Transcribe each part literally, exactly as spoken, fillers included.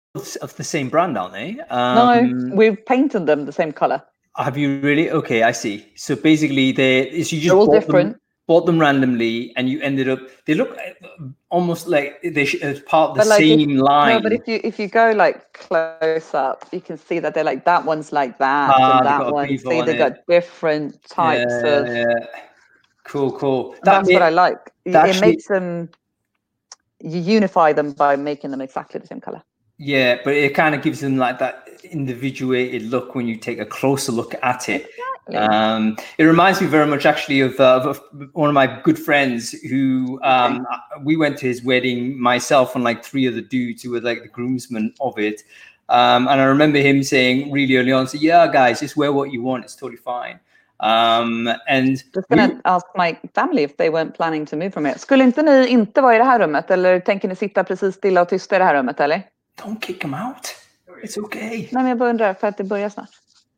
of the same brand, aren't they? Um, no, we've painted them the same color. Have you really? Okay, I see. So basically, they so you just They're all bought different. Them, bought them randomly, and you ended up. They look almost like they should, as part of the like same if, line. No, but if you if you go like close up, you can see that they're like that one's like that, ah, and that one. See, they got different types yeah, of. Yeah. Cool, cool. That That's made, what I like. It actually, makes them. You unify them by making them exactly the same color. Yeah, but it kind of gives them like that individuated look when you take a closer look at it. Exactly. Um, it reminds me very much actually of, uh, of one of my good friends who um, okay. we went to his wedding, myself and like three other dudes who were like the groomsmen of it. Um, and I remember him saying really early on, so yeah, guys, just wear what you want. It's totally fine. Um, and just gonna we, ask my family if they weren't planning to move from it. Skulle inte ni inte vara i det här rummet, eller tänker ni sitta precis stilla och tysta i det här rummet, eller? Don't kick them out. It's okay. Nej, men jag bara undrar för att det börjar snart.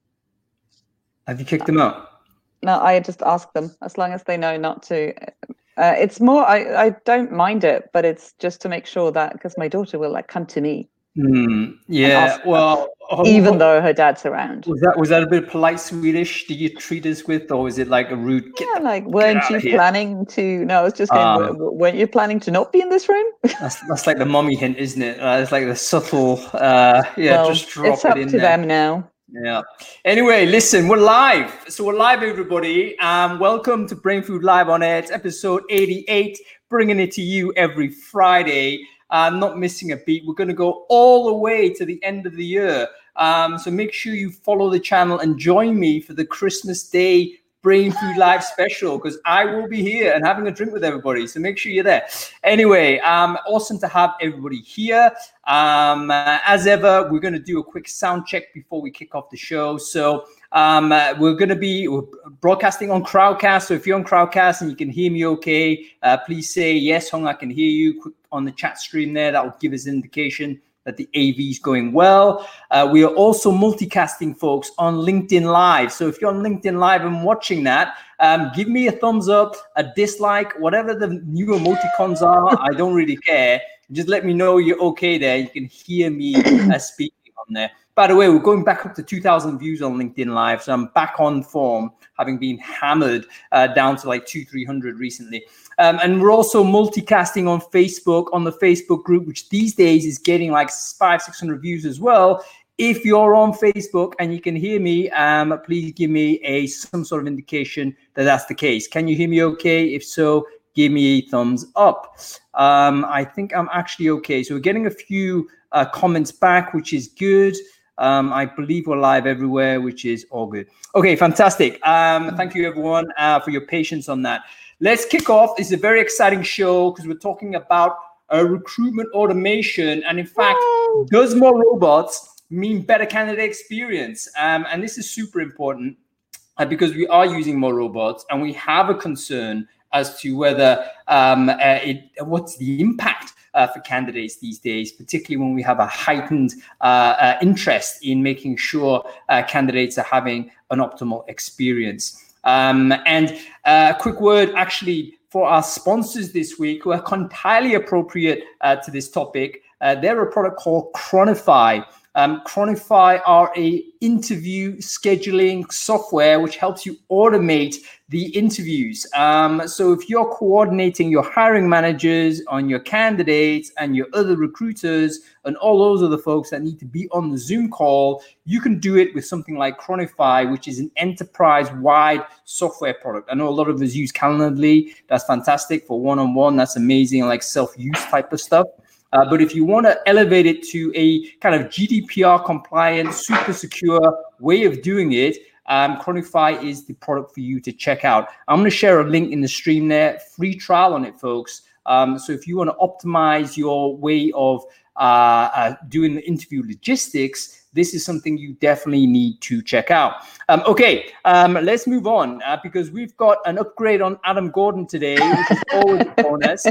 Have you kicked them out? No, I just ask them as long as they know not to. Uh, it's more, I, I don't mind it, but it's just to make sure that because my daughter will like come to me. Mm, yeah, well, oh, even oh, though her dad's around. Was that was that a bit of polite Swedish? Did you treat us with, or was it like a rude? Yeah, the, like weren't you planning to? No, I was just going. Um, weren't you planning to not be in this room? that's that's like the mommy hint, isn't it? Uh, it's like the subtle. Uh, yeah, well, just drop it's up it in to there. them now. Yeah. Anyway, listen, we're live. So we're live, everybody. Um, welcome to Brain Food Live on Air. It's episode eighty-eight, bringing it to you every Friday. I'm uh, not missing a beat. We're going to go all the way to the end of the year. Um, so make sure you follow the channel and join me for the Christmas Day Brain Food Live special, because I will be here and having a drink with everybody. So make sure you're there. Anyway, um, awesome to have everybody here. Um, uh, as ever, we're going to do a quick sound check before we kick off the show. So um, uh, we're going to be broadcasting on Crowdcast. So if you're on Crowdcast and you can hear me okay, uh, please say, yes, Hong, I can hear you. Quick on the chat stream there. That will give us an indication that the A V is going well. Uh, we are also multicasting, folks, on LinkedIn Live. So if you're on LinkedIn Live and watching that, um, give me a thumbs up, a dislike, whatever the new emoticons are. I don't really care. Just let me know you're okay there. You can hear me uh, speaking on there. By the way, we're going back up to two thousand views on LinkedIn Live. So I'm back on form, having been hammered uh, down to like two, three hundred recently. Um, and we're also multicasting on Facebook, on the Facebook group, which these days is getting like five, six hundred views as well. If you're on Facebook and you can hear me, um, please give me a some sort of indication that that's the case. Can you hear me okay? If so, give me a thumbs up. Um, I think I'm actually okay. So we're getting a few uh, comments back, which is good. Um, I believe we're live everywhere, which is all good. Okay, fantastic. Um, thank you, everyone, uh, for your patience on that. Let's kick off. This is a very exciting show because we're talking about uh, recruitment automation. And in fact, Woo! Does more robots mean better candidate experience? Um, and this is super important uh, because we are using more robots and we have a concern as to whether um, uh, it, what's the impact uh, for candidates these days, particularly when we have a heightened uh, uh, interest in making sure uh, candidates are having an optimal experience. Um, and a uh, quick word actually for our sponsors this week, who are entirely appropriate uh, to this topic. Uh, they're a product called Chronify. Um, Chronify are a interview scheduling software which helps you automate the interviews. Um, so if you're coordinating your hiring managers on your candidates and your other recruiters and all those other folks that need to be on the Zoom call, you can do it with something like Chronify, which is an enterprise-wide software product. I know a lot of us use Calendly. That's fantastic for one-on-one. That's amazing, like self-use type of stuff. Uh, but if you want to elevate it to a kind of G D P R compliant, super secure way of doing it, um, Chronify is the product for you to check out. I'm going to share a link in the stream there, free trial on it, folks. Um, so if you want to optimize your way of uh, uh, doing the interview logistics, this is something you definitely need to check out. Um, okay, um, let's move on uh, because we've got an upgrade on Adam Gordon today, which is always a bonus.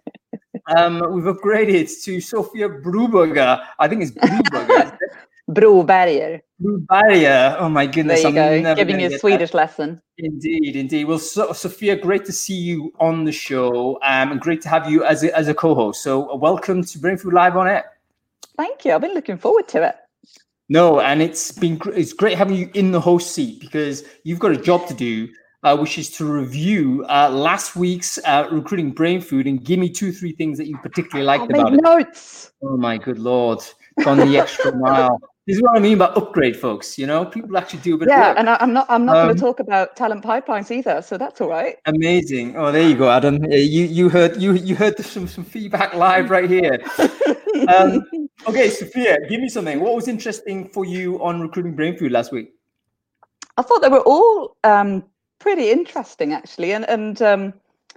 Um, we've upgraded to Sofia Bruberger. I think it's Bruberger. Broberger. Broberger. Oh my goodness. There you I'm go. Giving you a Swedish that. lesson. Indeed, indeed. Well, so, Sofia, great to see you on the show. Um, and great to have you as a, as a co-host. So welcome to Brain Food Live on Air. Thank you. I've been looking forward to it. No, and it's been it's great having you in the host seat because you've got a job to do, uh, which is to review uh, last week's uh, Recruiting Brain Food and give me two, three things that you particularly liked I'll about make it. Notes. Oh my good Lord, gone the extra mile. This is what I mean by upgrade, folks. You know, people actually do a bit yeah, of work. and I, I'm not. I'm not Um, going to talk about talent pipelines either, so that's all right. Amazing. Oh, there you go, Adam. You you heard you you heard some some feedback live right here. Um, okay, Sophia, give me something. What was interesting for you on Recruiting Brain Food last week? I thought they were all um, pretty interesting, actually, and and um,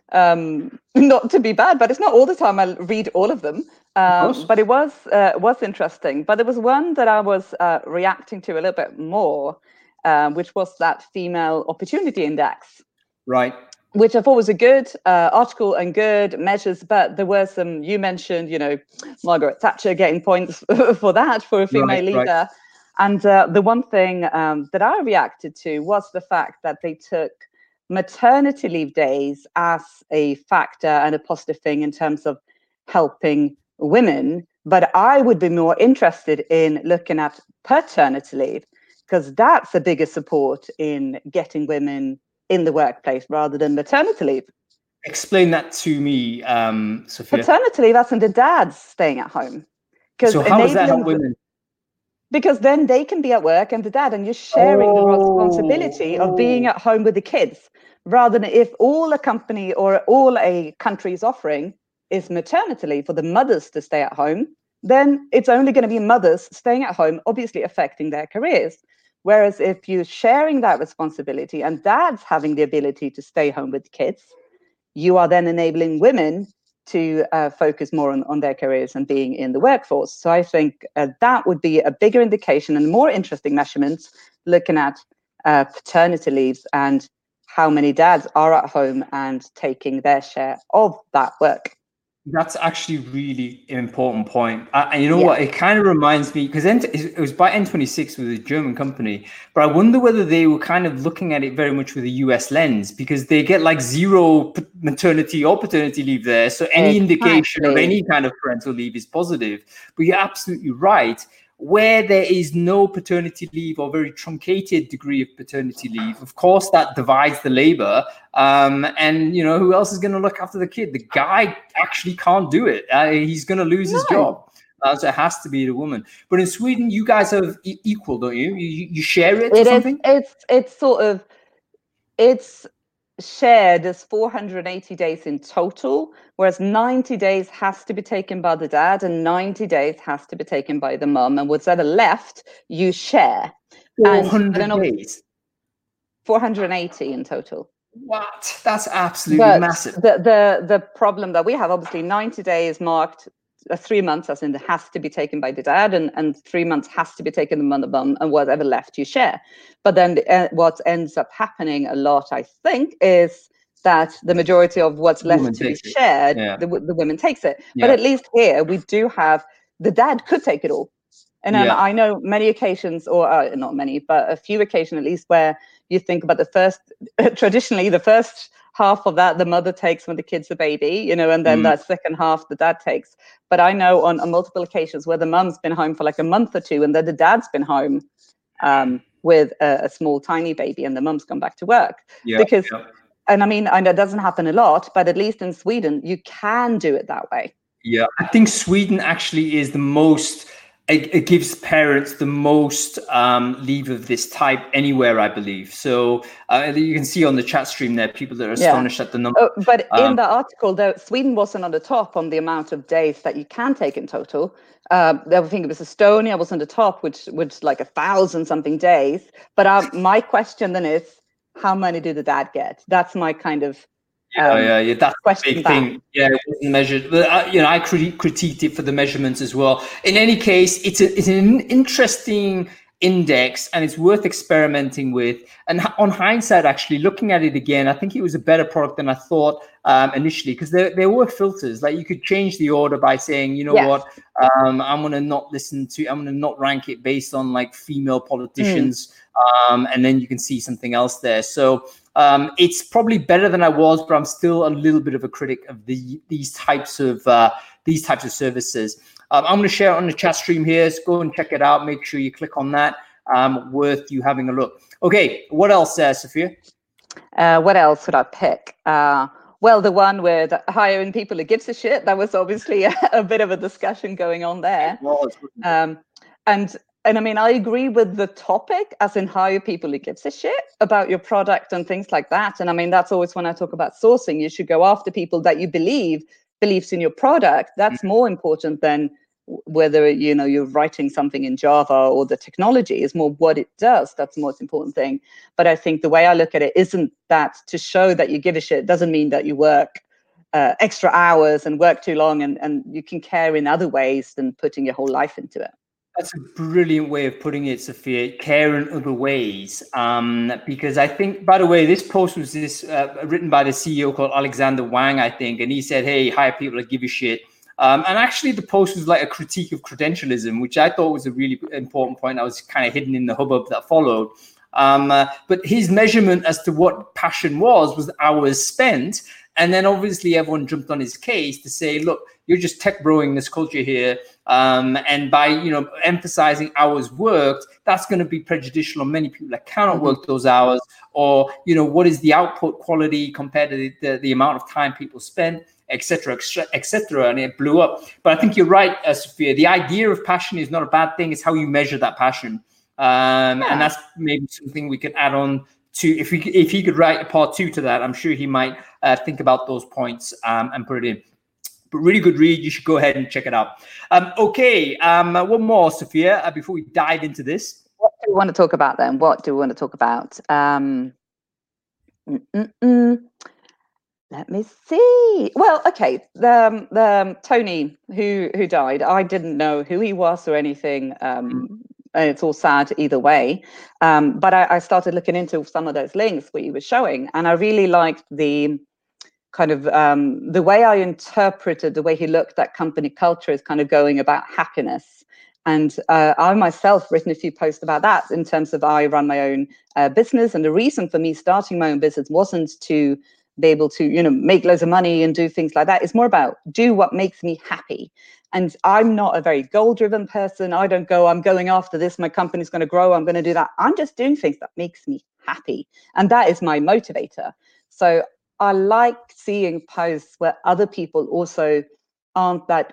um, not to be bad, but it's not all the time I read all of them. Um, Of but it was uh, was interesting. But there was one that I was uh, reacting to a little bit more, um, which was that female opportunity index. Right. Which I thought was a good uh, article and good measures, but there were some, you mentioned, you know, Margaret Thatcher getting points for that, for a female Right, leader. right. And uh, the one thing um, that I reacted to was the fact that they took maternity leave days as a factor and a positive thing in terms of helping women. But I would be more interested in looking at paternity leave, because that's a bigger support in getting women in the workplace rather than maternity leave. Explain that to me, um, Sophia. Paternity leave, that's when the dad's staying at home. So how does that help women? Because then they can be at work and the dad, and you're sharing oh, the responsibility oh. of being at home with the kids, rather than if all a company or all a country is offering is maternity leave for the mothers to stay at home, then it's only going to be mothers staying at home, obviously affecting their careers. Whereas if you're sharing that responsibility and dad's having the ability to stay home with the kids, you are then enabling women to uh, focus more on, on their careers and being in the workforce. So I think uh, that would be a bigger indication and more interesting measurements, looking at uh, paternity leaves and how many dads are at home and taking their share of that work. That's actually really an important point. Uh, and you know yeah. what? It kind of reminds me, because it was by N twenty-six with a German company, but I wonder whether they were kind of looking at it very much with a U S lens, because they get like zero maternity or paternity leave there. So any exactly. indication of any kind of parental leave is positive. But you're absolutely right. Where there is no paternity leave or very truncated degree of paternity leave, of course, that divides the labor. Um, and, you know, who else is going to look after the kid? The guy actually can't do it. Uh, he's going to lose no. his job. Uh, so it has to be the woman. But in Sweden, you guys have e- equal, don't you? You, you share it, it or something? Is, it's, it's sort of, it's shared as four hundred eighty days in total, whereas ninety days has to be taken by the dad and ninety days has to be taken by the mum, and whatever left you share. four hundred days. four hundred eighty in total. What? That's absolutely but massive. The the the problem that we have, obviously, ninety days marked uh, three months, as in it has to be taken by the dad, and, and three months has to be taken by the mum, and whatever left you share. But then the, uh, what ends up happening a lot, I think, is that the majority of what's left to be shared, yeah. the, the women takes it. Yeah. But at least here we do have, the dad could take it all. And um, yeah. I know many occasions, or uh, not many, but a few occasions at least, where you think about the first, traditionally, the first half of that, the mother takes when the kid's a baby, you know, and then mm. that second half the dad takes. But I know on, on multiple occasions where the mum's been home for like a month or two, and then the dad's been home um, with a, a small, tiny baby, and the mum's gone back to work. Yeah, because, yeah. and I mean, I know it doesn't happen a lot, but at least in Sweden, you can do it that way. Yeah, I think Sweden actually is the most, it, it gives parents the most um, leave of this type anywhere, I believe. So uh, you can see on the chat stream there, people that are astonished yeah. at the number. Oh, but um, in the article, though, Sweden wasn't on the top on the amount of days that you can take in total. Um, I think it was Estonia was on the top, which which like a thousand something days. But um, my question then is, how many did the dad get? That's my kind of Yeah, um, yeah, yeah. That's a big back. thing. Yeah, it wasn't measured. But I, you know, I crit- critiqued it for the measurements as well. In any case, it's a, it's an interesting index, and it's worth experimenting with. And on hindsight, actually looking at it again, I think it was a better product than I thought um, initially, because there there were filters. Like you could change the order by saying, you know yes. what, um, I'm going to not listen to, I'm going to not rank it based on like female politicians, mm. um, and then you can see something else there. So. Um, it's probably better than I was, but I'm still a little bit of a critic of the these types of uh, these types of services. Um, I'm going to share it on the chat stream here. So go and check it out. Make sure you click on that. Um, worth you having a look. Okay, what else, uh, Sophia? Uh, what else would I pick? Uh, well, the one with hiring people who gives a shit. That was obviously a, a bit of a discussion going on there. Um, and and I mean, I agree with the topic, as in hire people who gives a shit about your product and things like that. And I mean, that's always when I talk about sourcing. You should go after people that you believe believes in your product. That's more important than whether, you know, you're writing something in Java or the technology. Is more what it does. That's the most important thing. But I think the way I look at it isn't that to show that you give a shit doesn't mean that you work uh, extra hours and work too long, and, and you can care in other ways than putting your whole life into it. That's a brilliant way of putting it, Sophia. Care in other ways. Um, because I think, by the way, this post was this uh, written by the C E O called Alexander Wang, I think. And he said, hey, hire people that give a shit. Um, and actually, the post was like a critique of credentialism, which I thought was a really important point. I was kind of hidden in the hubbub that followed. Um, uh, but his measurement as to what passion was, was hours spent. And then obviously everyone jumped on his case to say, look, you're just tech broing this culture here. Um, and by, you know, emphasizing hours worked, that's going to be prejudicial on many people that cannot mm-hmm. work those hours. Or, you know, what is the output quality compared to the, the, the amount of time people spend, et cetera, et cetera. And it blew up. But I think you're right, uh, Sophia. The idea of passion is not a bad thing. It's how you measure that passion. Um, yeah. And that's maybe something we could add on to. If we if he could write a part two to that, I'm sure he might uh, think about those points um, and put it in. But really good read. You should go ahead and check it out. Um, okay, um, one more, Sophia, uh, before we dive into this. What do we want to talk about then? What do we want to talk about? Um, mm-mm-mm. Let me see. Well, okay, the, the um, Tony who who died, I didn't know who he was or anything. Um, and it's all sad either way. Um, but I, I started looking into some of those links where he was showing, and I really liked the kind of um, the way I interpreted the way he looked at company culture is kind of going about happiness. And uh, I myself written a few posts about that in terms of I run my own uh, business. And the reason for me starting my own business wasn't to be able to, you know, make loads of money and do things like that. It's more about do what makes me happy. And I'm not a very goal-driven person. I don't go, I'm going after this, my company's going to grow, I'm going to do that. I'm just doing things that makes me happy. And that is my motivator. So I like seeing posts where other people also aren't that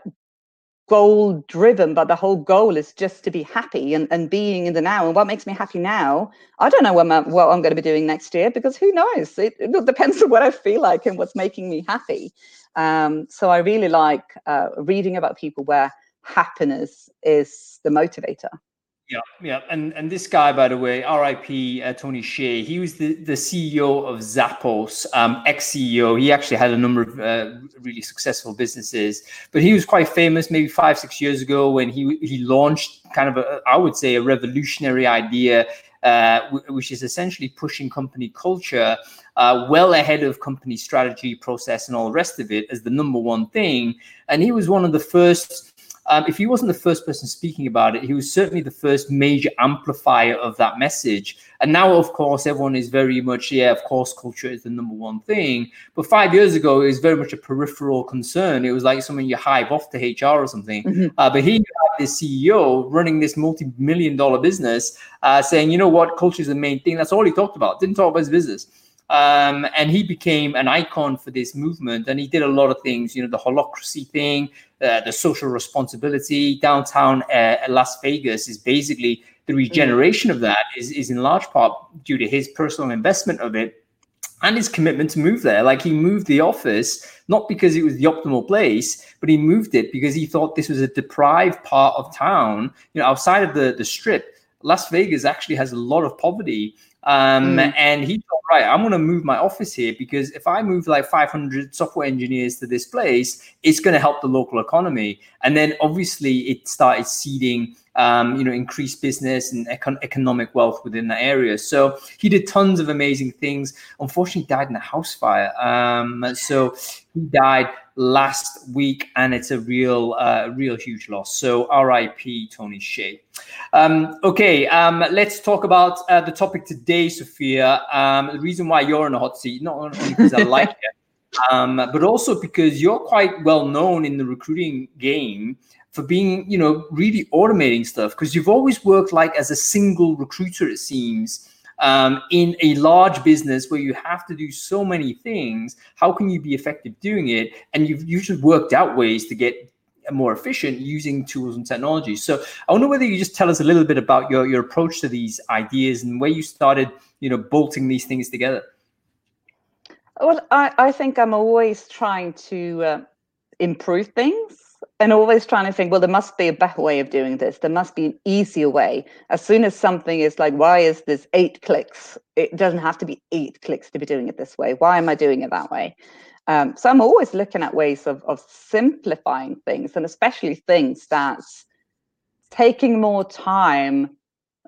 goal driven, but the whole goal is just to be happy and, and being in the now. And what makes me happy now, I don't know what, my, what I'm going to be doing next year, because who knows? It, it depends on what I feel like and what's making me happy. Um, so I really like uh, reading about people where happiness is the motivator. Yeah, yeah, and and this guy, by the way, R I P uh, Tony Hsieh, he was the, the C E O of Zappos, um, ex-C E O. He actually had a number of uh, really successful businesses, but he was quite famous maybe five, six years ago when he he launched kind of a, I would say, a revolutionary idea, uh, w- which is essentially pushing company culture uh, well ahead of company strategy, process, and all the rest of it as the number one thing. And he was one of the first. Um, if he wasn't the first person speaking about it, he was certainly the first major amplifier of that message. And now, of course, everyone is very much, yeah, of course, culture is the number one thing. But five years ago, it was very much a peripheral concern. It was like something you hive off to H R or something. Mm-hmm. Uh, but he had this C E O running this multi-million dollar business uh, saying, you know what, culture is the main thing. That's all he talked about. Didn't talk about his business. Um, and he became an icon for this movement. And he did a lot of things, you know, the holacracy thing, uh, the social responsibility. Downtown uh, Las Vegas is basically the regeneration of that is, is in large part due to his personal investment of it and his commitment to move there. Like, he moved the office, not because it was the optimal place, but he moved it because he thought this was a deprived part of town. You know, outside of the, the strip, Las Vegas actually has a lot of poverty. Um, mm. And he thought, right, I'm going to move my office here because if I move like five hundred software engineers to this place, it's going to help the local economy. And then obviously it started seeding, um, you know, increased business and econ- economic wealth within that area. So he did tons of amazing things. Unfortunately, he died in a house fire. Um, so he died last week, and it's a real, uh, real huge loss. So R I P Tony Hsieh. Um, okay, um, let's talk about uh, the topic today, Sophia. Um, the reason why you're in a hot seat, not only because I like it, um, but also because you're quite well known in the recruiting game for being, you know, really automating stuff, because you've always worked like as a single recruiter, it seems, um, in a large business where you have to do so many things. How can you be effective doing it? And you've usually worked out ways to get more efficient using tools and technology. So I wonder whether you just tell us a little bit about your, your approach to these ideas and where you started, you know, bolting these things together. Well, I, I think I'm always trying to uh, improve things, and always trying to think, well, there must be a better way of doing this. There must be an easier way. As soon as something is like, why is this eight clicks? It doesn't have to be eight clicks to be doing it this way. Why am I doing it that way? Um, so I'm always looking at ways of, of simplifying things, and especially things that's taking more time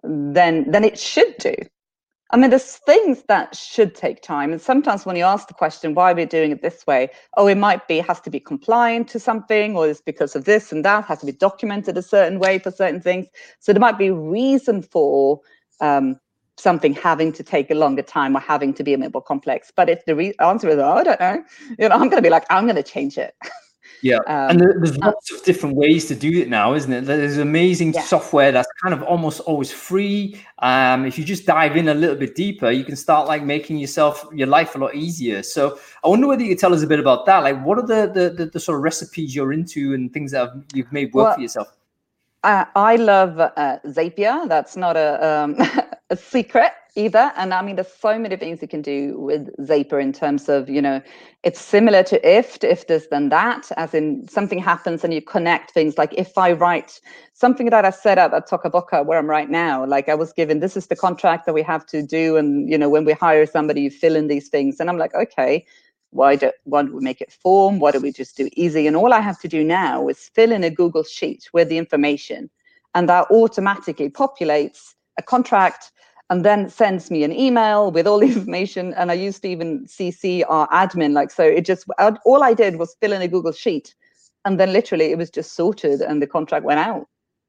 than than it should do. I mean, there's things that should take time. And sometimes when you ask the question, why are we doing it this way? Oh, it might be, has to be compliant to something, or it's because of this and that, has to be documented a certain way for certain things. So there might be a reason for um, something having to take a longer time or having to be a bit more complex. But if the re- answer is, oh, I don't know, you know, I'm going to be like, I'm going to change it. Yeah, um, and there's lots of different ways to do it now, isn't it? There's amazing yeah. software that's kind of almost always free. Um, if you just dive in a little bit deeper, you can start like making yourself your life a lot easier. So I wonder whether you could tell us a bit about that. Like, what are the the, the, the sort of recipes you're into and things that have, you've made work well, for yourself? Uh, I love uh, Zapier. That's not a, um, a secret either. And I mean, there's so many things you can do with Zapier in terms of, you know, it's similar to Ifttt, if this then that, as in something happens and you connect things. Like if I write something that I set up at Tokaboka, where I'm right now, like I was given, this is the contract that we have to do. And, you know, when we hire somebody, you fill in these things. And I'm like, okay, why do, why do we make it form? Why do we just do easy? And all I have to do now is fill in a Google Sheet with the information, and that automatically populates a contract and then sends me an email with all the information. And I used to even C C our admin, like, so it just, all I did was fill in a Google Sheet, and then literally it was just sorted and the contract went out.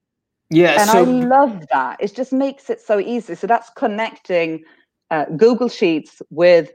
Yeah. And so- I love that. It just makes it so easy. So that's connecting uh, Google Sheets with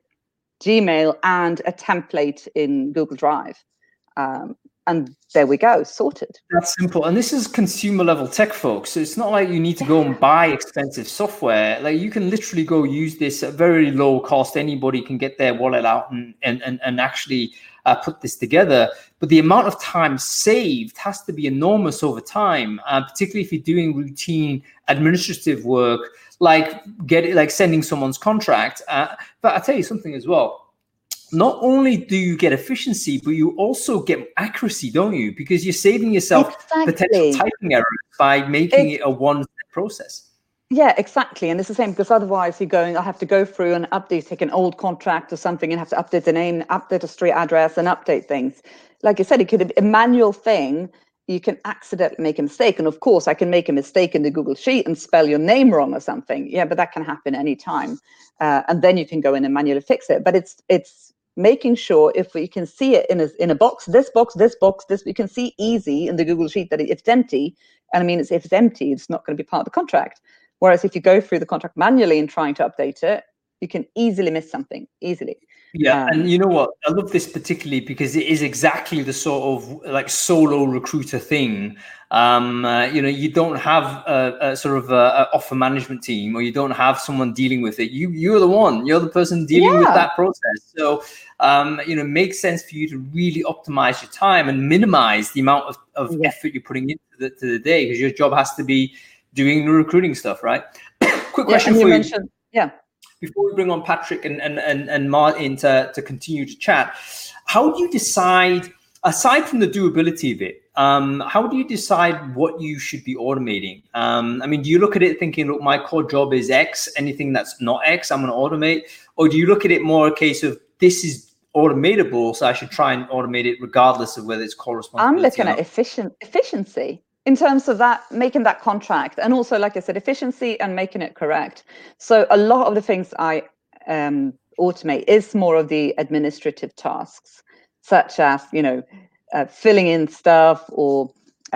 Gmail and a template in Google Drive. Um, and there we go, sorted. That's simple. And this is consumer level tech, folks. So it's not like you need to go and buy expensive software. Like you can literally go use this at very low cost. Anybody can get their wallet out and, and, and, and actually uh, put this together. But the amount of time saved has to be enormous over time, uh, particularly if you're doing routine administrative work, like get it, like sending someone's contract. Uh, but I'll tell you something as well. Not only do you get efficiency, but you also get accuracy, don't you? Because you're saving yourself exactly. potential typing errors by making it, it a one-step process. Yeah, exactly. And it's the same, because otherwise you're going, I have to go through and update, take an old contract or something and have to update the name, update a street address and update things. Like I said, it could be a manual thing. You can accidentally make a mistake. And of course, I can make a mistake in the Google Sheet and spell your name wrong or something. Yeah, but that can happen anytime. Uh, and then you can go in and manually fix it. But it's it's making sure if we can see it in a, in a box, this box, this box, this, we can see easy in the Google Sheet that if it's empty, and I mean, it's, if it's empty, it's not going to be part of the contract. Whereas if you go through the contract manually and trying to update it, you can easily miss something, easily. Yeah, um, and you know what? I love this particularly because it is exactly the sort of like solo recruiter thing. Um, uh, you know, you don't have a, a sort of a, a offer management team, or you don't have someone dealing with it. You, you're the one. You're the person dealing yeah. with that process. So, um, you know, it makes sense for you to really optimize your time and minimize the amount of, of yeah. effort you're putting into the, to the day, because your job has to be doing the recruiting stuff, right? Quick question yeah, for you. you. Mentioned, yeah. Before we bring on Patrick and and and, and Martin to, to continue to chat, how do you decide, aside from the doability of it, um, how do you decide what you should be automating? Um, I mean, do you look at it thinking, look, my core job is X, anything that's not X, I'm going to automate? Or do you look at it more a case of this is automatable, so I should try and automate it regardless of whether it's core responsibility? I'm looking at efficient efficiency. In terms of that, making that contract, and also, like I said, efficiency and making it correct. So a lot of the things I um, automate is more of the administrative tasks, such as, you know, uh, filling in stuff or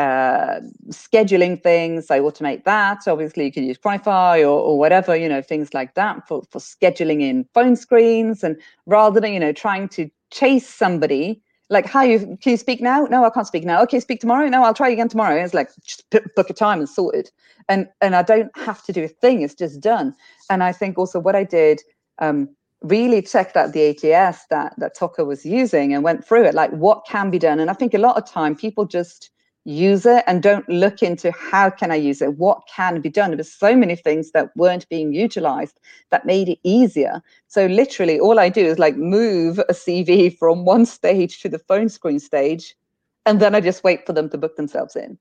uh, scheduling things. I automate that. Obviously, you can use Chronify or, or whatever, you know, things like that for, for scheduling in phone screens. And rather than, you know, trying to chase somebody like, hi, you, can you speak now? No, I can't speak now. Okay, speak tomorrow? No, I'll try again tomorrow. And it's like, just p- book a time and sort it. And, and I don't have to do a thing. It's just done. And I think also what I did, um, really checked out the A T S that, that Tocker was using and went through it, like what can be done. And I think a lot of time people just use it and don't look into how can I use it, what can be done. There's so many things that weren't being utilized that made it easier. So literally all I do is like move a C V from one stage to the phone screen stage, and then I just wait for them to book themselves in.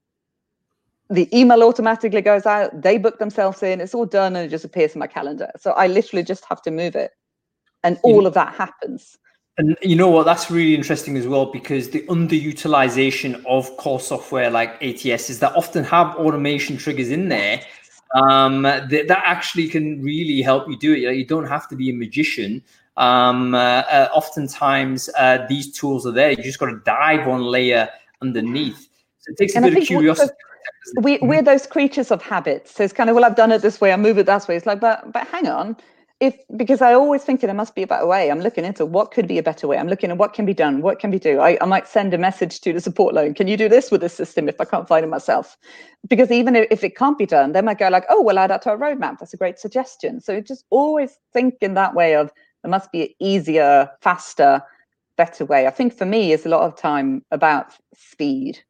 The email automatically goes out, they book themselves in, it's all done, and it just appears in my calendar. So I literally just have to move it, and all of that happens. And you know what, that's really interesting as well, because the underutilization of core software like A T S is that often have automation triggers in there um, that, that actually can really help you do it. You know, you don't have to be a magician. Um, uh, uh, oftentimes uh, these tools are there. You just got to dive one layer underneath. So it takes a and bit of curiosity. We, we're those creatures of habits. So it's kind of, well, I've done it this way, I move it that way. It's like, but but hang on. If because I always think there must be a better way. I'm looking into what could be a better way. I'm looking at what can be done, what can be do. I, I might send a message to the support line. Can you do this with this system if I can't find it myself? Because even if it can't be done, they might go like, oh, we'll add that to our roadmap. That's a great suggestion. So just always think in that way of there must be an easier, faster, better way. I think for me, it's a lot of time about speed.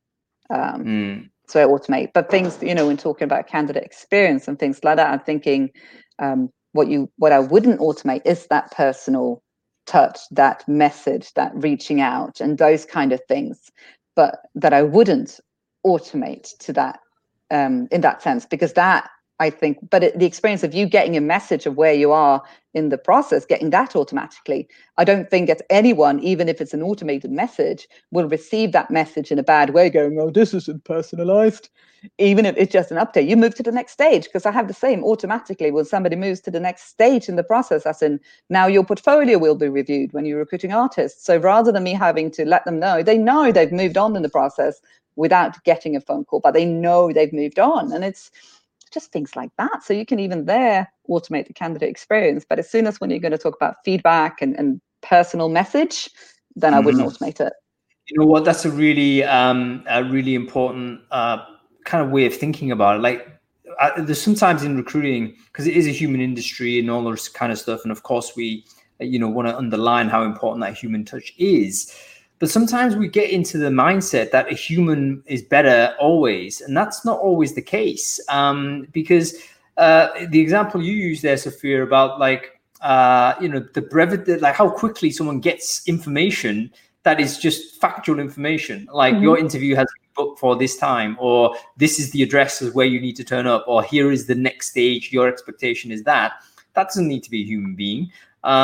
Um, mm. So I automate. But things, you know, when talking about candidate experience and things like that, I'm thinking, um, What you, what I wouldn't automate is that personal touch, that message, that reaching out, and those kind of things. But that I wouldn't automate to that, um, in that sense, because that I think. But it, the experience of you getting a message of where you are in the process, getting that automatically, I don't think that anyone, even if it's an automated message, will receive that message in a bad way, going, "Oh, this isn't personalized." Even if it's just an update, you move to the next stage, because I have the same automatically when somebody moves to the next stage in the process, as in now your portfolio will be reviewed when you're recruiting artists. So rather than me having to let them know, they know they've moved on in the process without getting a phone call, but they know they've moved on. And it's just things like that. So you can even there automate the candidate experience. But as soon as when you're going to talk about feedback and, and personal message, then mm-hmm. I wouldn't automate it. You know what? That's a really, um, a really important uh, kind of way of thinking about it. Like uh, there's sometimes in recruiting, because it is a human industry and all this kind of stuff. And of course we, you know, want to underline how important that human touch is. But sometimes we get into the mindset that a human is better always. And that's not always the case. Um, because uh, the example you used there, Sophia, about like, uh, you know, the brevity, like how quickly someone gets information that is just factual information. Like mm-hmm. your interview has been booked for this time, or this is the address of where you need to turn up, or here is the next stage. Your expectation is that. That doesn't need to be a human being.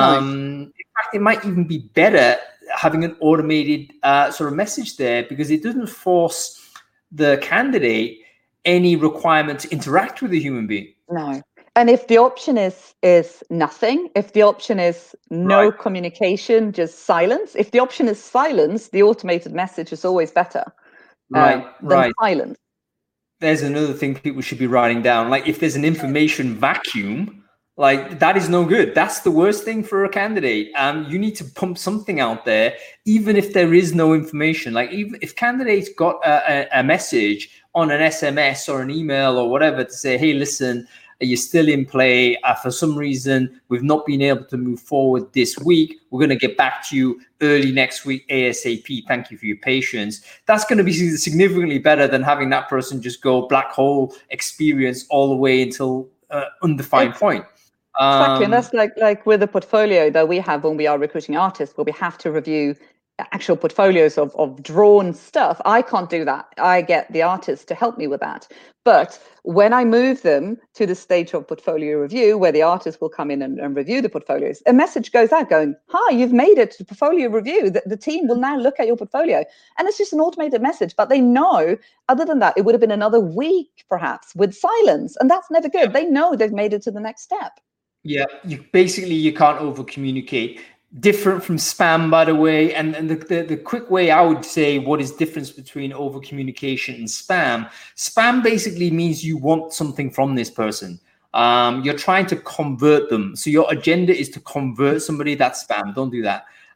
Um, nice. In fact, it might even be better having an automated uh, sort of message there, because it doesn't force the candidate any requirement to interact with a human being. No. And if the option is is nothing, if the option is no right. communication, just silence, if the option is silence, the automated message is always better right, uh, than right. silence. There's another thing people should be writing down. Like if there's an information vacuum, like that is no good. That's the worst thing for a candidate. Um, you need to pump something out there, even if there is no information. Like even if candidates got a, a, a message on an S M S or an email or whatever to say, hey, listen, you're still in play. Uh, for some reason, we've not been able to move forward this week. We're going to get back to you early next week, ASAP. Thank you for your patience. That's going to be significantly better than having that person just go black hole experience all the way until uh, undefined it's, point. Exactly. Um, and that's like, like with the portfolio that we have when we are recruiting artists, where we have to review actual portfolios of, of drawn stuff. I can't do that. I get the artist to help me with that. But when I move them to the stage of portfolio review, where the artist will come in and, and review the portfolios, a message goes out going, hi, you've made it to portfolio review. The, the team will now look at your portfolio. And it's just an automated message. But they know, other than that, it would have been another week, perhaps, with silence. And that's never good. They know they've made it to the next step. Yeah, you basically, you can't over communicate. Different from spam, by the way, and, and the, the, the quick way I would say what is difference between over communication and spam. Spam basically means you want something from this person. Um, you're trying to convert them. So your agenda is to convert somebody. That's spam. Don't do that.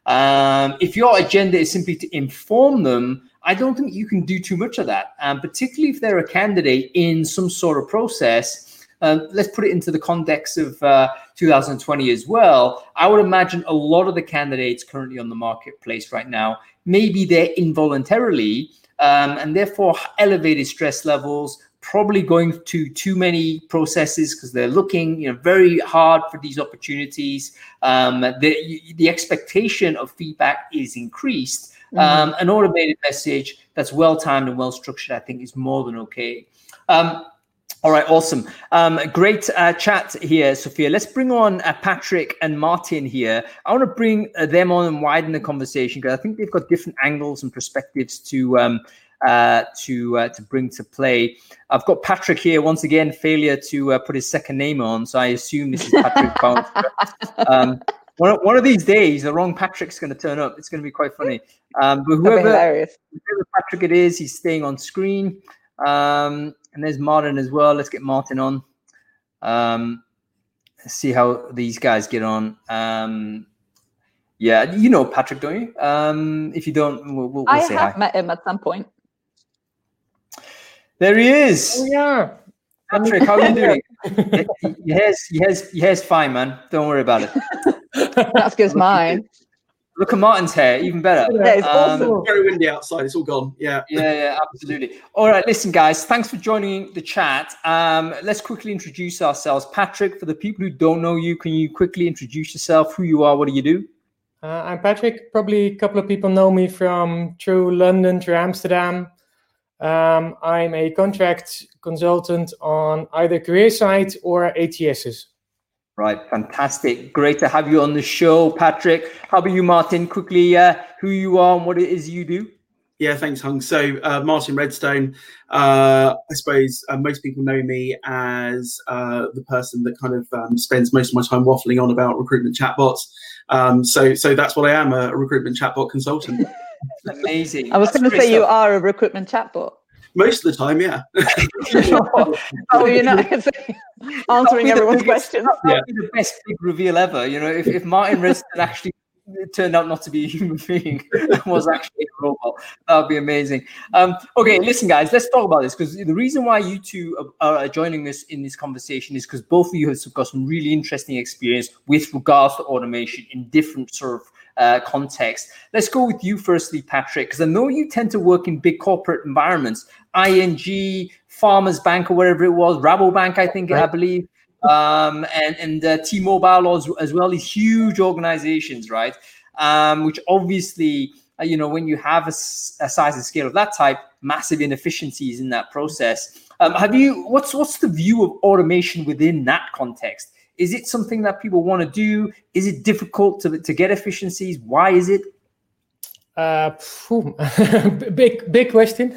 Um, if your agenda is simply to inform them, I don't think you can do too much of that, um, particularly if they're a candidate in some sort of process. Um, let's put it into the context of uh, two thousand twenty as well. I would imagine a lot of the candidates currently on the marketplace right now, maybe they're involuntarily um, and therefore elevated stress levels, probably going to too many processes because they're looking, you know, very hard for these opportunities. Um, the, the expectation of feedback is increased. Mm-hmm. Um, an automated message that's well-timed and well-structured, I think, is more than okay. Um, All right, awesome. Um, great uh, chat here, Sophia. Let's bring on uh, Patrick and Martin here. I want to bring uh, them on and widen the conversation because I think they've got different angles and perspectives to um, uh, to uh, to bring to play. I've got Patrick here once again. Failure to uh, put his second name on, so I assume this is Patrick Bounce. um, one, one of these days, the wrong Patrick's going to turn up. It's going to be quite funny. Um, but whoever, whoever Patrick it is, he's staying on screen. Um, and there's Martin as well. Let's get Martin on. Um, let's see how these guys get on. Um, yeah, you know Patrick, don't you? Um, if you don't, we'll, we'll, we'll I say have hi. met him at some point. There he is. Oh, yeah. Patrick, how are you doing? Yes, yes, yes, fine, man. Don't worry about it. That's good as mine. Look at Martin's hair, even better. Yeah, it's Um, awesome. Very windy outside. It's all gone. Yeah. Yeah, yeah, absolutely. All right, listen, guys, thanks for joining the chat. Um, let's quickly introduce ourselves. Patrick, for the people who don't know you, can you quickly introduce yourself, who you are, what do you do? Uh, I'm Patrick. Probably a couple of people know me from through London, through Amsterdam. Um, I'm a contract consultant on either career side or A T Ss. Right, fantastic. Great to have you on the show, Patrick. How about you, Martin? Quickly, uh, who you are and what it is you do? Yeah, thanks, Hung. So, uh, Martin Redstone, uh, I suppose uh, most people know me as uh, the person that kind of um, spends most of my time waffling on about recruitment chatbots. Um, so, so that's what I am, a, a recruitment chatbot consultant. Amazing. I was That's going to great say you stuff. are a recruitment chatbot. Most of the time, yeah. Oh, you're not answering everyone's questions. That would Yeah. be the best big reveal ever. You know, if, if Martin Redstone actually turned out not to be a human being, was actually a robot, that would be amazing. Um, okay, listen, guys, let's talk about this because the reason why you two are, are joining us in this conversation is because both of you have got some really interesting experience with regards to automation in different sort of uh, contexts. Let's go with you firstly, Patrick, because I know you tend to work in big corporate environments. I N G, Farmers Bank, or whatever it was, Rabobank, I think, right. I believe, um, and and uh, T-Mobile as, as well. These huge organizations, right? Um, which obviously, uh, you know, when you have a, a size and scale of that type, massive inefficiencies in that process. Um, have you? What's what's the view of automation within that context? Is it something that people want to do? Is it difficult to to get efficiencies? Why is it? Uh, phew, big big question.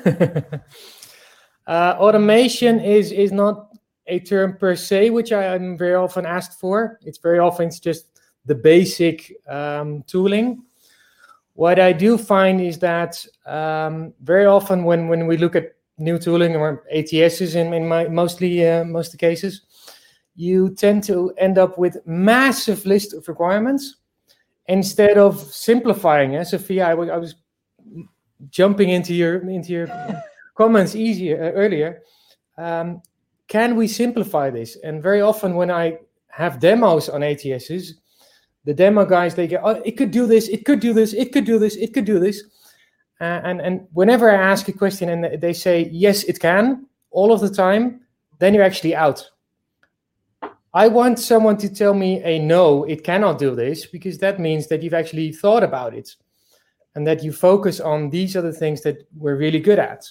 uh, automation is is not a term per se, which I am very often asked for. It's very often it's just the basic um, tooling. What I do find is that um, very often when when we look at new tooling or A T Ss in in my mostly uh, most of the cases, you tend to end up with massive list of requirements. Instead of simplifying, eh, Sophia, I, w- I was jumping into your into your comments easier uh, earlier. Um, can we simplify this? And very often when I have demos on A T Ss, the demo guys, they go, oh, it could do this, it could do this, it could do this, it could do this. Uh, and, and whenever I ask a question and they say, yes, it can, all of the time, then you're actually out. I want someone to tell me a no, it cannot do this, because that means that you've actually thought about it and that you focus on these other things that we're really good at.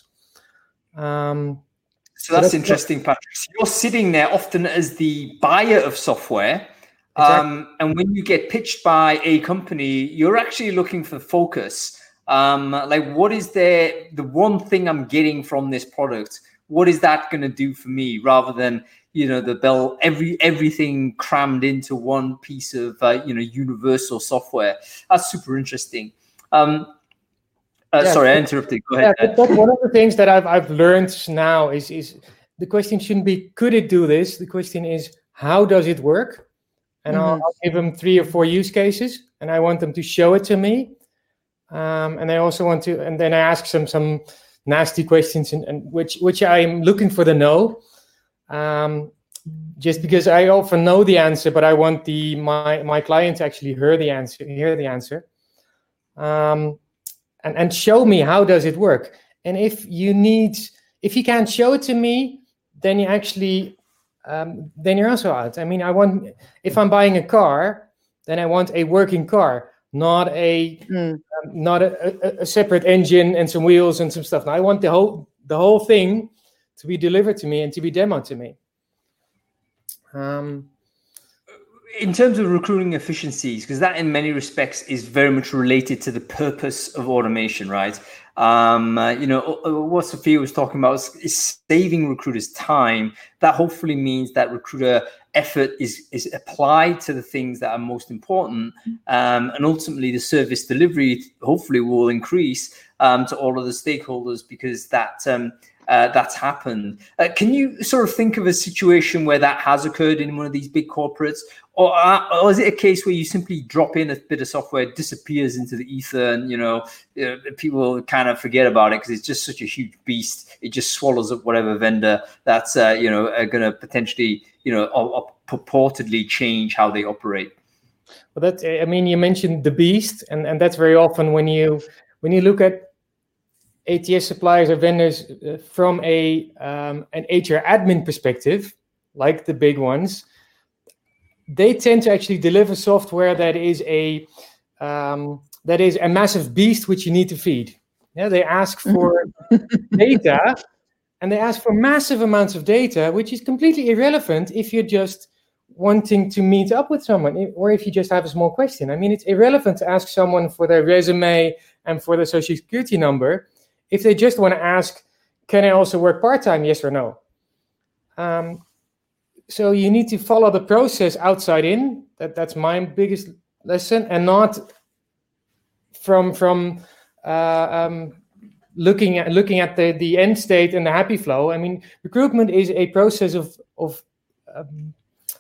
Um, so that's, that's interesting, Patrick. So you're sitting there often as the buyer of software. Exactly. Um, and when you get pitched by a company, you're actually looking for focus. Um, like, what is there, the one thing I'm getting from this product? What is that going to do for me, rather than, you know, the bell, every everything crammed into one piece of, uh, you know, universal software? That's super interesting. Um, uh, yeah, sorry, I interrupted. Go ahead. Yeah, but one of the things that I've I've learned now is is the question shouldn't be could it do this? The question is how does it work? And mm-hmm. I'll, I'll give them three or four use cases, and I want them to show it to me. Um, and I also want to, and then I ask some some nasty questions, and, and which which I'm looking for the no. Um, just because I often know the answer, but I want the my my client to actually hear the answer, hear the answer, um, and and show me how does it work. And if you need, if you can't show it to me, then you actually, um, then you're also out. I mean, I want, if I'm buying a car, then I want a working car, not a mm. um, not a, a, a separate engine and some wheels and some stuff. No, I want the whole the whole thing to be delivered to me and to be demoed to me. Um, in terms of recruiting efficiencies, because that in many respects is very much related to the purpose of automation, right? Um, uh, you know, what Sophia was talking about is, is saving recruiters time. That hopefully means that recruiter effort is, is applied to the things that are most important. Um, and ultimately the service delivery hopefully will increase um, to all of the stakeholders because that um, Uh, that's happened. Uh, can you sort of think of a situation where that has occurred in one of these big corporates, or, uh, or is it a case where you simply drop in a bit of software, it disappears into the ether, and you know uh, people kind of forget about it because it's just such a huge beast? It just swallows up whatever vendor that's uh, you know are going to potentially you know or, or purportedly change how they operate. Well, that I mean, you mentioned the beast, and and that's very often when you when you look at A T S suppliers or vendors uh, from a um, an H R admin perspective, like the big ones, they tend to actually deliver software that is a um, that is a massive beast which you need to feed. Yeah, they ask for data, and they ask for massive amounts of data, which is completely irrelevant if you're just wanting to meet up with someone, or if you just have a small question. I mean, it's irrelevant to ask someone for their resume and for their social security number if they just want to ask, can I also work part-time, yes or no? Um, so you need to follow the process outside in. That, that's my biggest lesson, and not from from uh, um, looking at looking at the, the end state and the happy flow. I mean, recruitment is a process of of um,